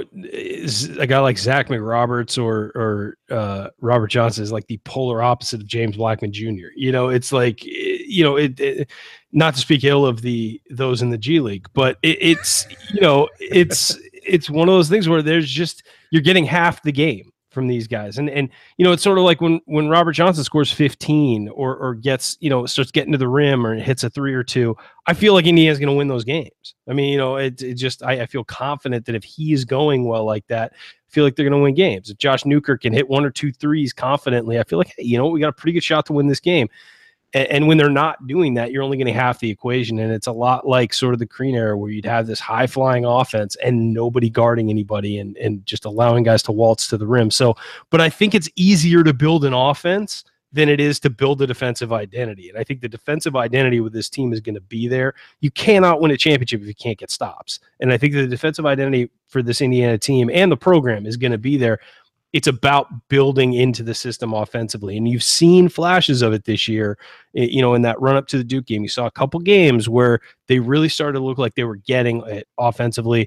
a guy like Zach McRoberts or Robert Johnson is like the polar opposite of James Blackman Jr. You know, it's like, you know, it not to speak ill of those in the G League, but it's you know, it's one of those things where there's just, you're getting half the game from these guys. And you know, it's sort of like when Robert Johnson scores 15 or gets, you know, starts getting to the rim or hits a three or two, I feel like Indiana's going to win those games. I mean, you know, it just, I feel confident that if he is going well like that, I feel like they're going to win games. If Josh Newkirk can hit 1 or 2 threes confidently, I feel like, hey, you know, we got a pretty good shot to win this game. And when they're not doing that, you're only getting half the equation. And it's a lot like sort of the Crean era, where you'd have this high flying offense and nobody guarding anybody and just allowing guys to waltz to the rim. So, but I think it's easier to build an offense than it is to build a defensive identity. And I think the defensive identity with this team is going to be there. You cannot win a championship if you can't get stops. And I think the defensive identity for this Indiana team and the program is going to be there. It's about building into the system offensively. And you've seen flashes of it this year, you know, in that run up to the Duke game. You saw a couple games where they really started to look like they were getting it offensively.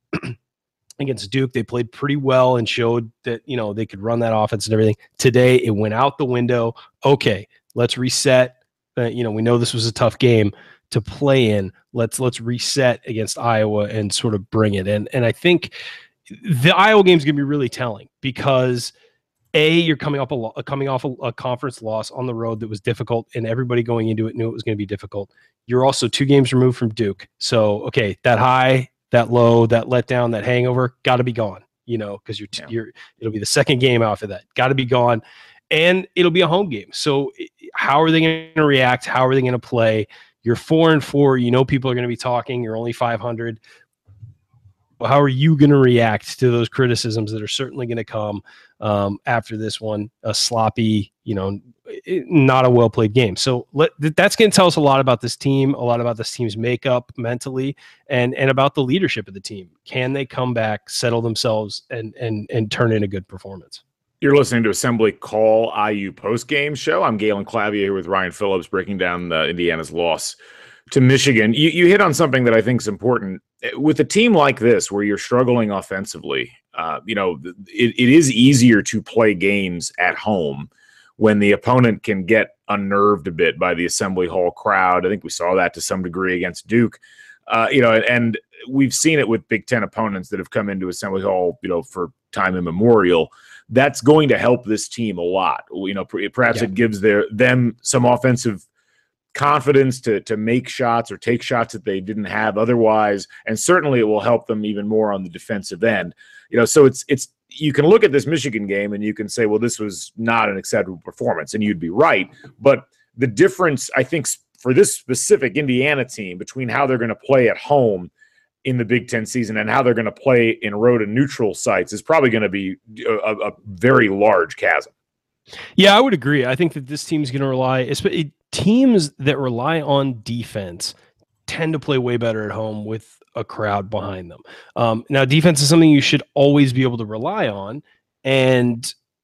Against Duke, they played pretty well and showed that, you know, they could run that offense and everything. Today, it went out the window. Okay, let's reset. You know, we know this was a tough game to play in. Let's reset against Iowa and sort of bring it in. And I think the Iowa game is going to be really telling, because you're coming off a conference loss on the road that was difficult, and everybody going into it knew it was going to be difficult. You're also 2 games removed from Duke. So, okay, that high, that low, that letdown, that hangover got to be gone, you know, because it'll be the second game after that. Got to be gone. And it'll be a home game. So how are they going to react? How are they going to play? You're 4-4. You know, people are going to be talking. You're only 500. How are you going to react to those criticisms that are certainly going to come after this one? A sloppy, you know, not a well-played game. So that's going to tell us a lot about this team, a lot about this team's makeup mentally, and about the leadership of the team. Can they come back, settle themselves, and turn in a good performance? You're listening to Assembly Call IU post-game show. I'm Galen Clavier here with Ryan Phillips, breaking down Indiana's loss to Michigan. You hit on something that I think is important. With a team like this, where you're struggling offensively, you know, it is easier to play games at home when the opponent can get unnerved a bit by the Assembly Hall crowd. I think we saw that to some degree against Duke. You know, and we've seen it with Big Ten opponents that have come into Assembly Hall, you know, for time immemorial. That's going to help this team a lot. You know, perhaps it gives them some offensive confidence to make shots or take shots that they didn't have otherwise, and certainly it will help them even more on the defensive end. You know, so it's you can look at this Michigan game and you can say, well, this was not an acceptable performance, and you'd be right. But the difference, I think, for this specific Indiana team between how they're going to play at home in the Big Ten season and how they're going to play in road and neutral sites is probably going to be a very large chasm. Yeah, I would agree. I think that this team's going to rely, teams that rely on defense tend to play way better at home with a crowd behind them. Now, defense is something you should always be able to rely on. And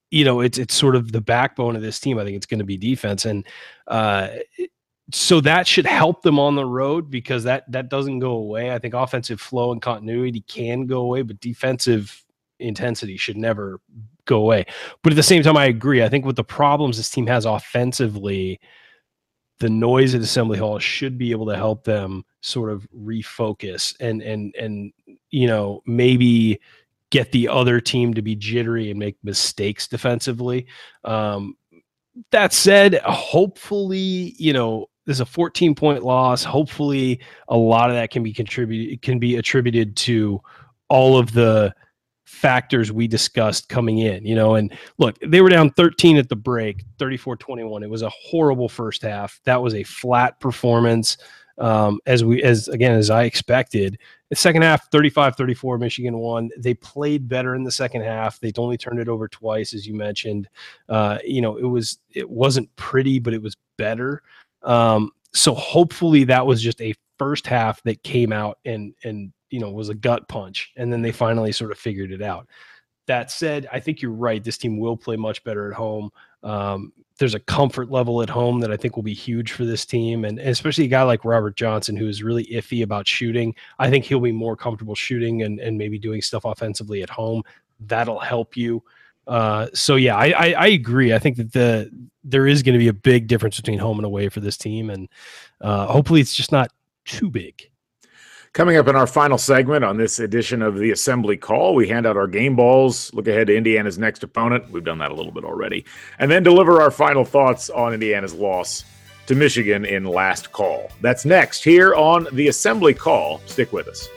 it's sort of the backbone of this team. I think it's going to be defense. And so that should help them on the road because that doesn't go away. I think offensive flow and continuity can go away, but defensive intensity should never go away. But at the same time, I agree. I think with the problems this team has offensively, the noise at Assembly Hall should be able to help them sort of refocus and maybe get the other team to be jittery and make mistakes defensively. That said, hopefully, there's a 14-point loss. Hopefully a lot of that can be attributed to all of the factors we discussed coming in, and look, they were down 13 at the break, 34-21. It was a horrible first half. That was a flat performance. As I expected. The second half, 35-34, Michigan won. They played better in the second half. They only turned it over twice, as you mentioned. It wasn't pretty, but it was better. So hopefully that was just a first half that came out and was a gut punch, and then they finally sort of figured it out. That said, I think you're right. This team will play much better at home. There's a comfort level at home that I think will be huge for this team. And especially a guy like Robert Johnson, who is really iffy about shooting. I think he'll be more comfortable shooting and maybe doing stuff offensively at home. That'll help you. I agree. I think that there is going to be a big difference between home and away for this team. And hopefully it's just not too big. Coming up in our final segment on this edition of the Assembly Call, we hand out our game balls, look ahead to Indiana's next opponent. We've done that a little bit already. And then deliver our final thoughts on Indiana's loss to Michigan in last call. That's next here on the Assembly Call. Stick with us.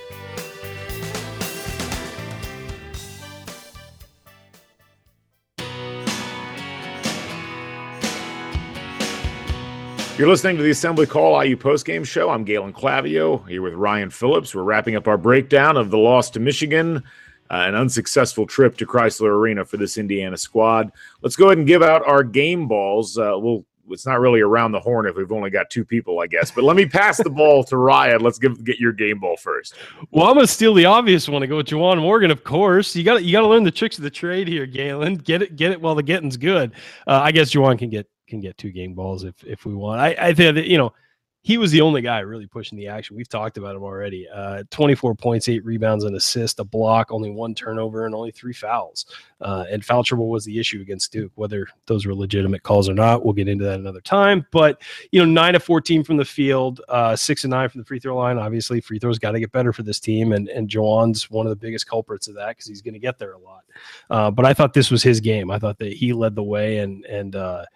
You're listening to the Assembly Call IU postgame show. I'm Galen Clavio here with Ryan Phillips. We're wrapping up our breakdown of the loss to Michigan, an unsuccessful trip to Chrysler Arena for this Indiana squad. Let's go ahead and give out our game balls. It's not really around the horn if we've only got two people, I guess. But let me pass the ball to Ryan. Let's get your game ball first. Well, I'm gonna steal the obvious one and go with Juwan Morgan, of course. You got to learn the tricks of the trade here, Galen. Get it while the getting's good. I guess Juwan can get two game balls if we want. I think that, he was the only guy really pushing the action. We've talked about him already. 24 points, 8 rebounds, an assist, a block, only 1 turnover, and only 3 fouls. And foul trouble was the issue against Duke. Whether those were legitimate calls or not, we'll get into that another time. But 9 of 14 from the field, 6 of 9 from the free throw line. Obviously, free throws got to get better for this team, and Juwan's one of the biggest culprits of that because he's going to get there a lot. But I thought this was his game. I thought that he led the way, and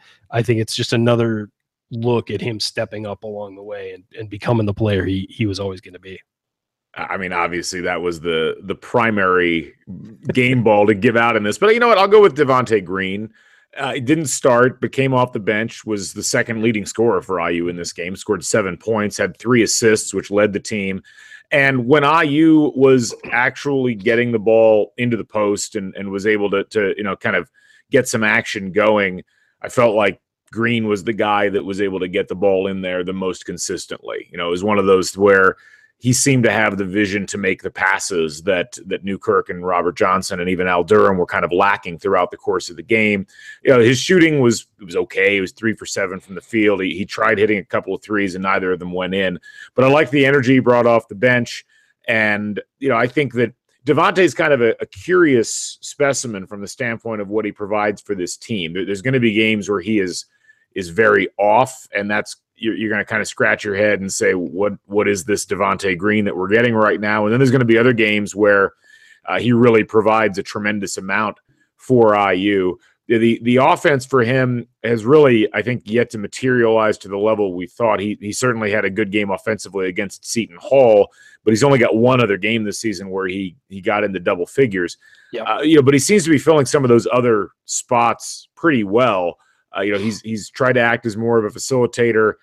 I think it's just another look at him stepping up along the way and becoming the player he was always going to be. I mean, obviously that was the primary game ball to give out in this, but you know what? I'll go with Devontae Green. He didn't start, but came off the bench, was the second leading scorer for IU in this game, scored 7 points, had 3 assists, which led the team. And when IU was actually getting the ball into the post and was able to kind of get some action going, I felt like Green was the guy that was able to get the ball in there the most consistently. It was one of those where he seemed to have the vision to make the passes that Newkirk and Robert Johnson and even Al Durham were kind of lacking throughout the course of the game. His shooting was okay. He was 3 for 7 from the field. He tried hitting a couple of threes and neither of them went in. But I like the energy he brought off the bench. And, I think that Devontae's kind of a curious specimen from the standpoint of what he provides for this team. There's going to be games where he is very off, and that's you're going to kind of scratch your head and say, what is this Devontae Green that we're getting right now? And then there's going to be other games where he really provides a tremendous amount for IU. The offense for him has really, I think, yet to materialize to the level we thought. He certainly had a good game offensively against Seton Hall, but he's only got one other game this season where he got into double figures. Yep. But he seems to be filling some of those other spots pretty well. He's tried to act as more of a facilitator.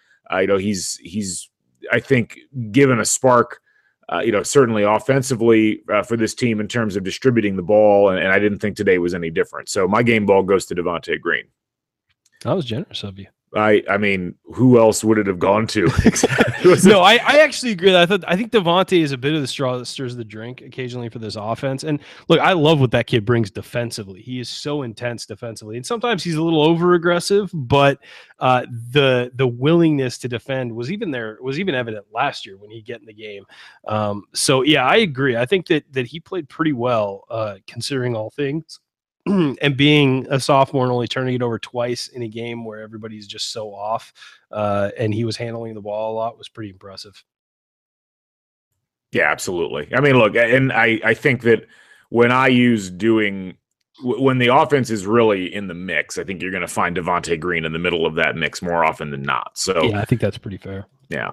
He's I think given a spark, certainly offensively for this team in terms of distributing the ball, and I didn't think today was any different. So my game ball goes to Devontae Green. That was generous of you. I mean, who else would it have gone to? No, I actually agree. I think Devontae is a bit of the straw that stirs the drink occasionally for this offense. And look, I love what that kid brings defensively. He is so intense defensively, and sometimes he's a little over aggressive, but the willingness to defend was even evident last year when he get in the game. So yeah, I agree. I think that he played pretty well considering all things. And being a sophomore and only turning it over twice in a game where everybody's just so off, and he was handling the ball a lot, was pretty impressive. Yeah, absolutely. I mean, look, and I think that when when the offense is really in the mix, I think you're going to find Devontae Green in the middle of that mix more often than not. So yeah, I think that's pretty fair. Yeah.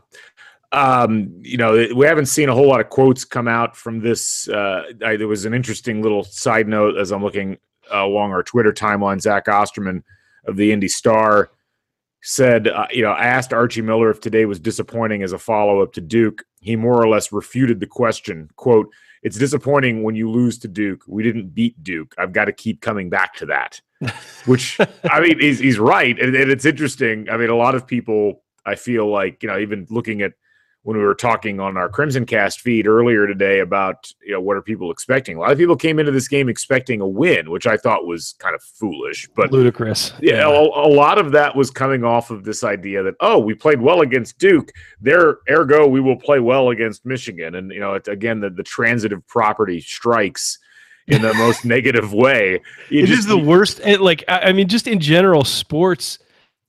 We haven't seen a whole lot of quotes come out from this. There was an interesting little side note as I'm looking along our Twitter timeline. Zach Osterman of the Indy Star said, I asked Archie Miller if today was disappointing as a follow-up to Duke. He more or less refuted the question. Quote, "It's disappointing when you lose to Duke. We didn't beat Duke. I've got to keep coming back to that." Which, I mean, he's right. And it's interesting. I mean, a lot of people, I feel like, even looking at when we were talking on our Crimson Cast feed earlier today about, what are people expecting? A lot of people came into this game expecting a win, which I thought was kind of foolish, but ludicrous. Yeah. A lot of that was coming off of this idea that, we played well against Duke, ergo we will play well against Michigan. And, again, the transitive property strikes in the most negative way. It is the worst. I mean, just in general, sports,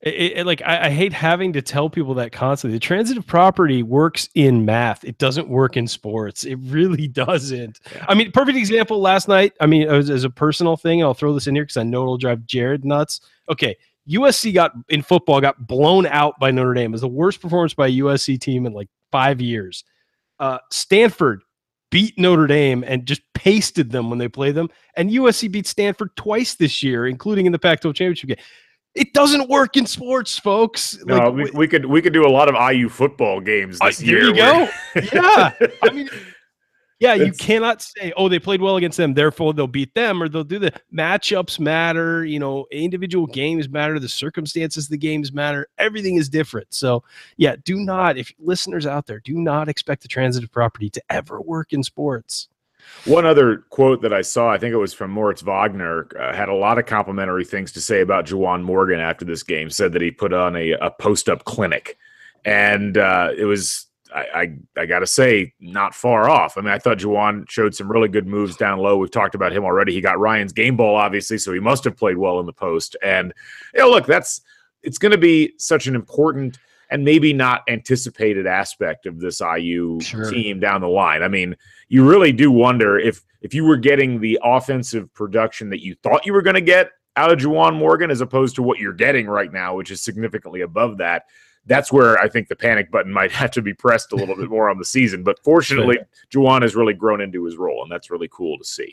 I hate having to tell people that constantly. The transitive property works in math. It doesn't work in sports. It really doesn't. Yeah. I mean, perfect example last night. I mean, as a personal thing, I'll throw this in here because I know it'll drive Jared nuts. Okay, USC got blown out by Notre Dame. It was the worst performance by a USC team in like 5 years. Stanford beat Notre Dame and just pasted them when they played them. And USC beat Stanford twice this year, including in the Pac-12 championship game. It doesn't work in sports, folks. No, we could do a lot of IU football games this year. There you go. Yeah. I mean, yeah, you cannot say, they played well against them, therefore they'll beat them, or they'll do the matchups matter. Individual games matter. The circumstances of the games matter. Everything is different. So, yeah, if listeners out there, do not expect the transitive property to ever work in sports. One other quote that I saw, I think it was from Moritz Wagner, had a lot of complimentary things to say about Juwan Morgan after this game, said that he put on a post-up clinic. And it was, I got to say, not far off. I mean, I thought Juwan showed some really good moves down low. We've talked about him already. He got Ryan's game ball, obviously, so he must have played well in the post. And, look, it's going to be such an important and maybe not anticipated aspect of this IU team down the line. I mean, you really do wonder if you were getting the offensive production that you thought you were going to get out of Juwan Morgan as opposed to what you're getting right now, which is significantly above that. That's where I think the panic button might have to be pressed a little bit more on the season. But fortunately, Juwan has really grown into his role, and that's really cool to see.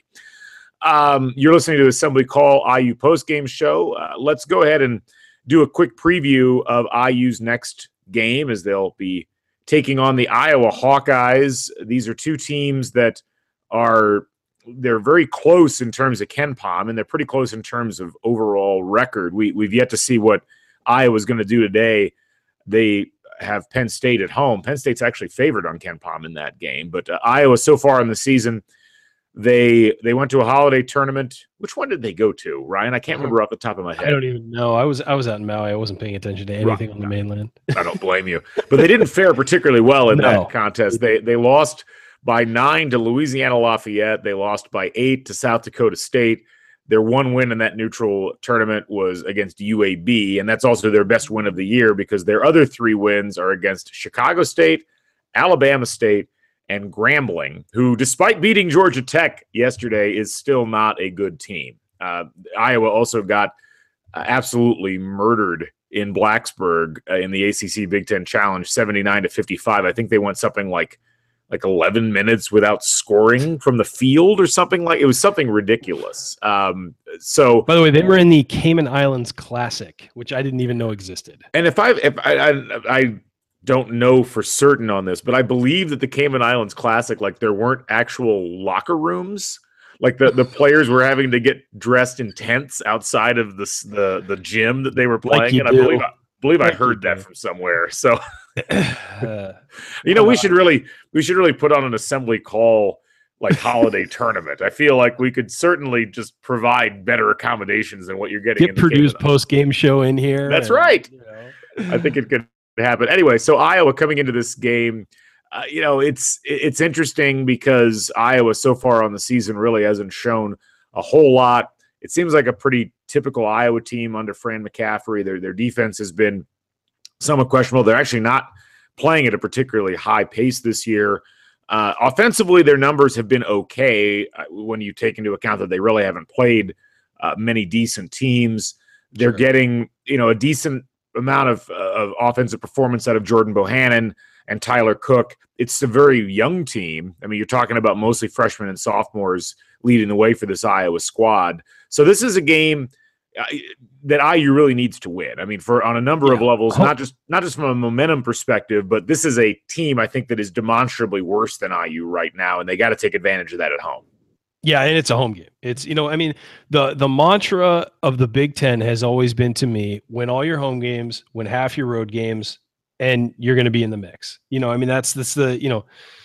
You're listening to Assembly Call IU postgame show. Let's go ahead and do a quick preview of IU's next game as they'll be taking on the Iowa Hawkeyes. These are two teams that they're very close in terms of KenPom, and they're pretty close in terms of overall record. We've yet to see what Iowa's going to do today. They have Penn State at home. Penn State's actually favored on KenPom in that game, but Iowa so far in the season, they went to a holiday tournament. Which one did they go to, Ryan? I can't remember off the top of my head. I don't even know. I was out in Maui. I wasn't paying attention to anything on the mainland. I don't blame you. But they didn't fare particularly well in that contest. They lost by 9 to Louisiana Lafayette. They lost by 8 to South Dakota State. Their one win in that neutral tournament was against UAB, and that's also their best win of the year because their other 3 wins are against Chicago State, Alabama State, and Grambling, who, despite beating Georgia Tech yesterday, is still not a good team. Iowa also got absolutely murdered in Blacksburg in the ACC Big Ten Challenge, 79-55. I think they went something like 11 minutes without scoring from the field or something it was something ridiculous. So, by the way, they were in the Cayman Islands Classic, which I didn't even know existed. And if I don't know for certain on this, but I believe that the Cayman Islands Classic, there weren't actual locker rooms. The players were having to get dressed in tents outside of the gym that they were playing. And believe I Thank you, heard that Dave. from somewhere. So, Uh, we should really put on an assembly call like holiday tournament. I feel like we could certainly just provide better accommodations than what you're getting in Get the Purdue's game. post-game show in here. That's right. You know. I think it could happen. Anyway, so Iowa coming into this game, it's interesting because Iowa so far on the season really hasn't shown a whole lot. It seems like a pretty typical Iowa team under Fran McCaffrey. Their defense has been somewhat questionable. They're actually not playing at a particularly high pace this year. Offensively, their numbers have been okay when you take into account that they really haven't played many decent teams. They're getting, a decent amount of offensive performance out of Jordan Bohannon and Tyler Cook. It's a very young team. I mean, you're talking about mostly freshmen and sophomores leading the way for this Iowa squad. So this is a game that IU really needs to win. I mean, on a number of levels, not just from a momentum perspective, but this is a team I think that is demonstrably worse than IU right now, and they got to take advantage of that at home. Yeah, and it's a home game. It's the mantra of the Big Ten has always been to me: win all your home games, win half your road games, and you're going to be in the mix. That's the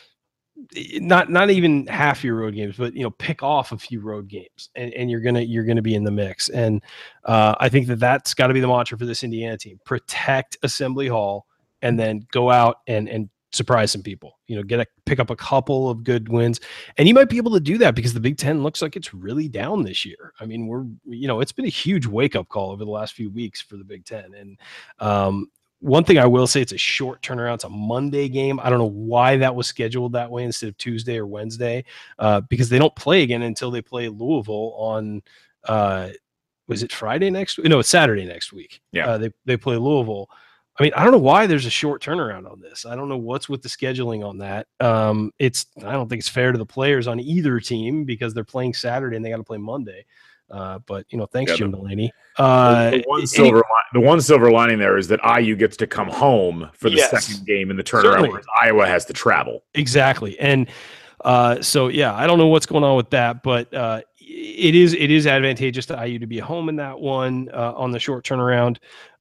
not even half your road games, but pick off a few road games, and you're gonna be in the mix. And I think that's got to be the mantra for this Indiana team: protect Assembly Hall, and then go out and surprise some people. Pick up a couple of good wins, and you might be able to do that because the Big Ten looks like it's really down this year. I mean, it's been a huge wake up call over the last few weeks for the Big Ten, and one thing I will say, it's a short turnaround. It's a Monday game. I don't know why that was scheduled that way instead of Tuesday or Wednesday, because they don't play again until they play Louisville on, was it Friday next week? No, it's Saturday next week. Yeah. They play Louisville. I mean, I don't know why there's a short turnaround on this. I don't know what's with the scheduling on that. I don't think it's fair to the players on either team because they're playing Saturday and they got to play Monday. But thanks, Jim Delaney. The one silver lining there is that IU gets to come home for the second game in the turnaround, whereas Iowa has to travel. Exactly, and so I don't know what's going on with that, but it is advantageous to IU to be home in that one on the short turnaround.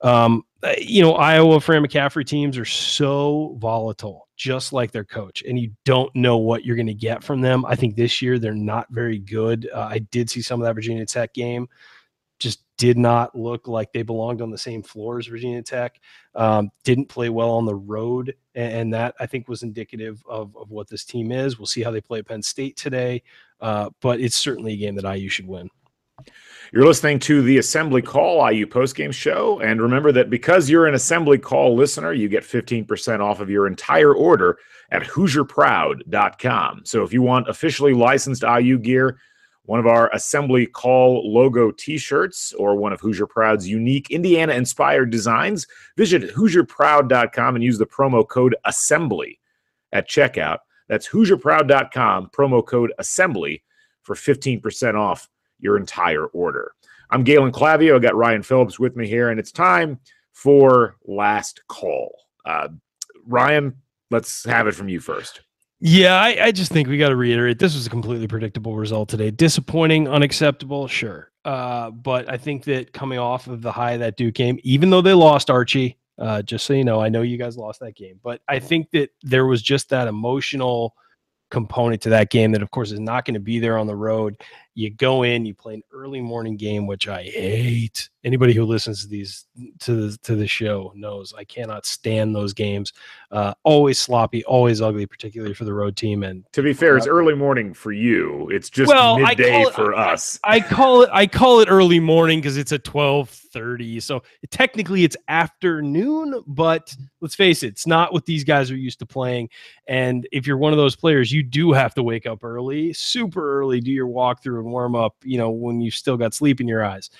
Iowa Fran McCaffrey teams are so volatile, just like their coach, and you don't know what you're going to get from them. I think this year they're not very good. I did see some of that Virginia Tech game. Just did not look like they belonged on the same floor as Virginia Tech. Didn't play well on the road, and that I think was indicative of what this team is. We'll see how they play at Penn State today, but it's certainly a game that IU should win. You're listening to the Assembly Call IU postgame show, and remember that because you're an Assembly Call listener, you get 15% off of your entire order at HoosierProud.com. So if you want officially licensed IU gear, one of our Assembly Call logo t-shirts, or one of Hoosier Proud's unique Indiana-inspired designs, visit HoosierProud.com and use the promo code ASSEMBLY at checkout. That's HoosierProud.com, promo code ASSEMBLY for 15% off your entire order. I'm Galen Clavio. I got Ryan Phillips with me here, and it's time for Last Call. Ryan, let's have it from you first. Yeah, I just think we got to reiterate, this was a completely predictable result today. Disappointing, unacceptable, sure. But I think that coming off of the high of that Duke game, even though they lost, Archie, just so you know, I know you guys lost that game, but I think that there was just that emotional component to that game that, of course, is not going to be there on the road. You go in, you play an early morning game, which I hate. Anybody who listens to these to the show knows I cannot stand those games. Always sloppy, always ugly, particularly for the road team. And to be fair, it's early morning for you. It's just midday for us. I call it early morning because it's at 12:30. So technically it's afternoon, but let's face it, it's not what these guys are used to playing. And if you're one of those players, you do have to wake up early, super early, do your walkthrough and warm up, when you've still got sleep in your eyes.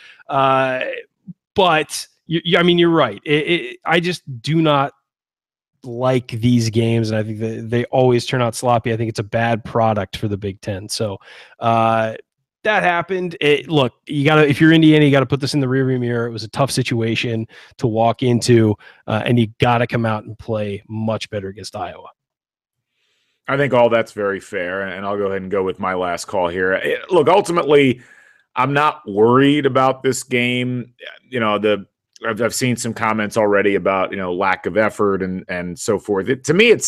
But you're right. I just do not like these games, and I think that they always turn out sloppy. I think it's a bad product for the Big Ten. So that happened. Look, if you're Indiana, you got to put this in the rearview mirror. It was a tough situation to walk into, and you got to come out and play much better against Iowa. I think all that's very fair, and I'll go ahead and go with my last call here. Look, ultimately, I'm not worried about this game. The I've seen some comments already about, lack of effort and so forth. To me,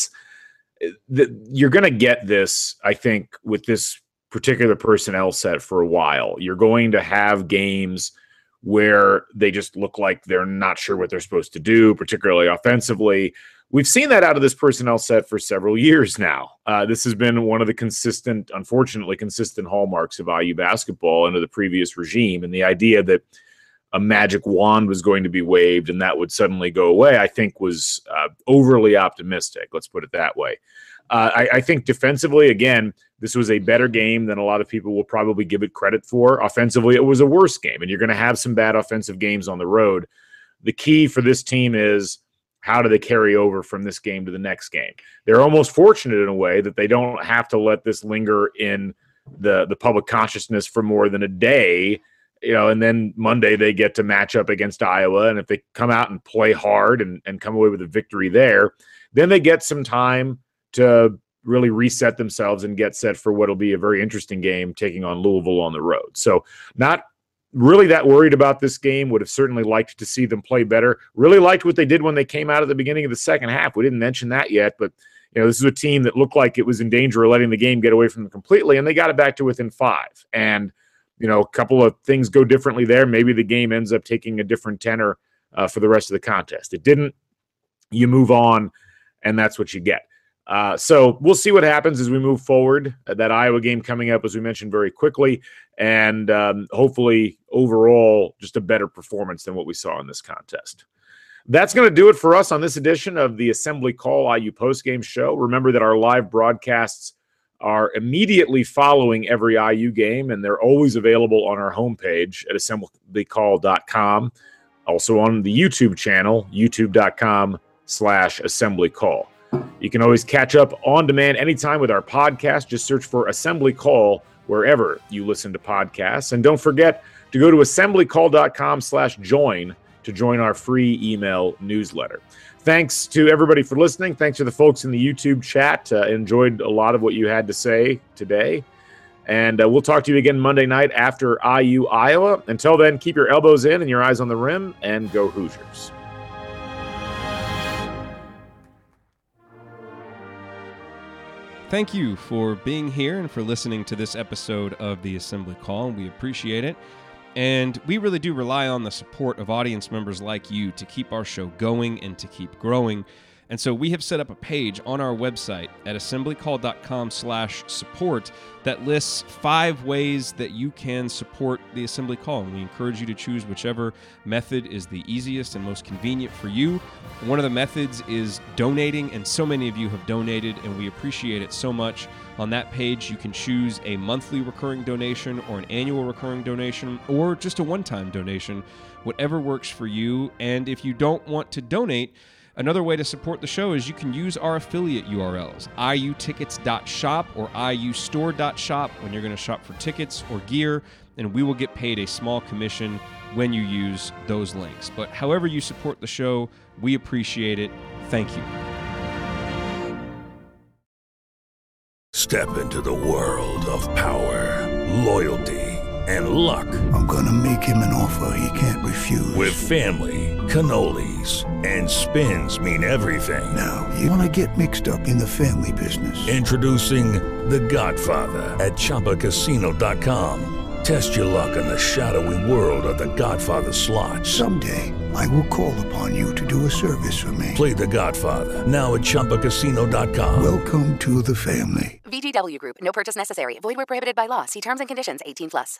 you're going to get this, I think, with this particular personnel set for a while. You're going to have games where they just look like they're not sure what they're supposed to do, particularly offensively. We've seen that out of this personnel set for several years now. This has been one of the unfortunately consistent hallmarks of IU basketball under the previous regime. And the idea that a magic wand was going to be waved and that would suddenly go away, I think was overly optimistic. Let's put it that way. I think defensively, again, this was a better game than a lot of people will probably give it credit for. Offensively, it was a worse game, and you're going to have some bad offensive games on the road. The key for this team is, how do they carry over from this game to the next game? They're almost fortunate in a way that they don't have to let this linger in the public consciousness for more than a day, and then Monday they get to match up against Iowa. And if they come out and play hard and come away with a victory there, then they get some time to really reset themselves and get set for what will be a very interesting game taking on Louisville on the road. So not really that worried about this game. Would have certainly liked to see them play better. Really liked what they did when they came out at the beginning of the second half. We didn't mention that yet, but this is a team that looked like it was in danger of letting the game get away from them completely, and they got it back to within 5. And a couple of things go differently there. Maybe the game ends up taking a different tenor for the rest of the contest. It didn't. You move on, and that's what you get. So we'll see what happens as we move forward. That Iowa game coming up, as we mentioned, very quickly, and hopefully overall just a better performance than what we saw in this contest. That's going to do it for us on this edition of the Assembly Call IU postgame show. Remember that our live broadcasts are immediately following every IU game, and they're always available on our homepage at assemblycall.com. Also on the YouTube channel, youtube.com/assemblycall. You can always catch up on demand anytime with our podcast. Just search for Assembly Call wherever you listen to podcasts. And don't forget to go to assemblycall.com/join to join our free email newsletter. Thanks to everybody for listening. Thanks to the folks in the YouTube chat. Enjoyed a lot of what you had to say today. And we'll talk to you again Monday night after IU Iowa. Until then, keep your elbows in and your eyes on the rim, and go Hoosiers. Thank you for being here and for listening to this episode of the Assembly Call. We appreciate it. And we really do rely on the support of audience members like you to keep our show going and to keep growing. And so we have set up a page on our website at assemblycall.com/support that lists 5 ways that you can support the Assembly Call. And we encourage you to choose whichever method is the easiest and most convenient for you. One of the methods is donating, and so many of you have donated, and we appreciate it so much. On that page, you can choose a monthly recurring donation or an annual recurring donation or just a one-time donation, whatever works for you. And if you don't want to donate, another way to support the show is you can use our affiliate URLs, iutickets.shop or iustore.shop when you're going to shop for tickets or gear, and we will get paid a small commission when you use those links. But however you support the show, we appreciate it. Thank you. Step into the world of power, loyalty, and luck. I'm gonna make him an offer he can't refuse. With family, cannolis, and spins mean everything. Now, you wanna get mixed up in the family business. Introducing The Godfather at ChumbaCasino.com. Test your luck in the shadowy world of The Godfather slot. Someday, I will call upon you to do a service for me. Play The Godfather, now at ChumbaCasino.com. Welcome to the family. VGW Group. No purchase necessary. Void where prohibited by law. See terms and conditions. 18+.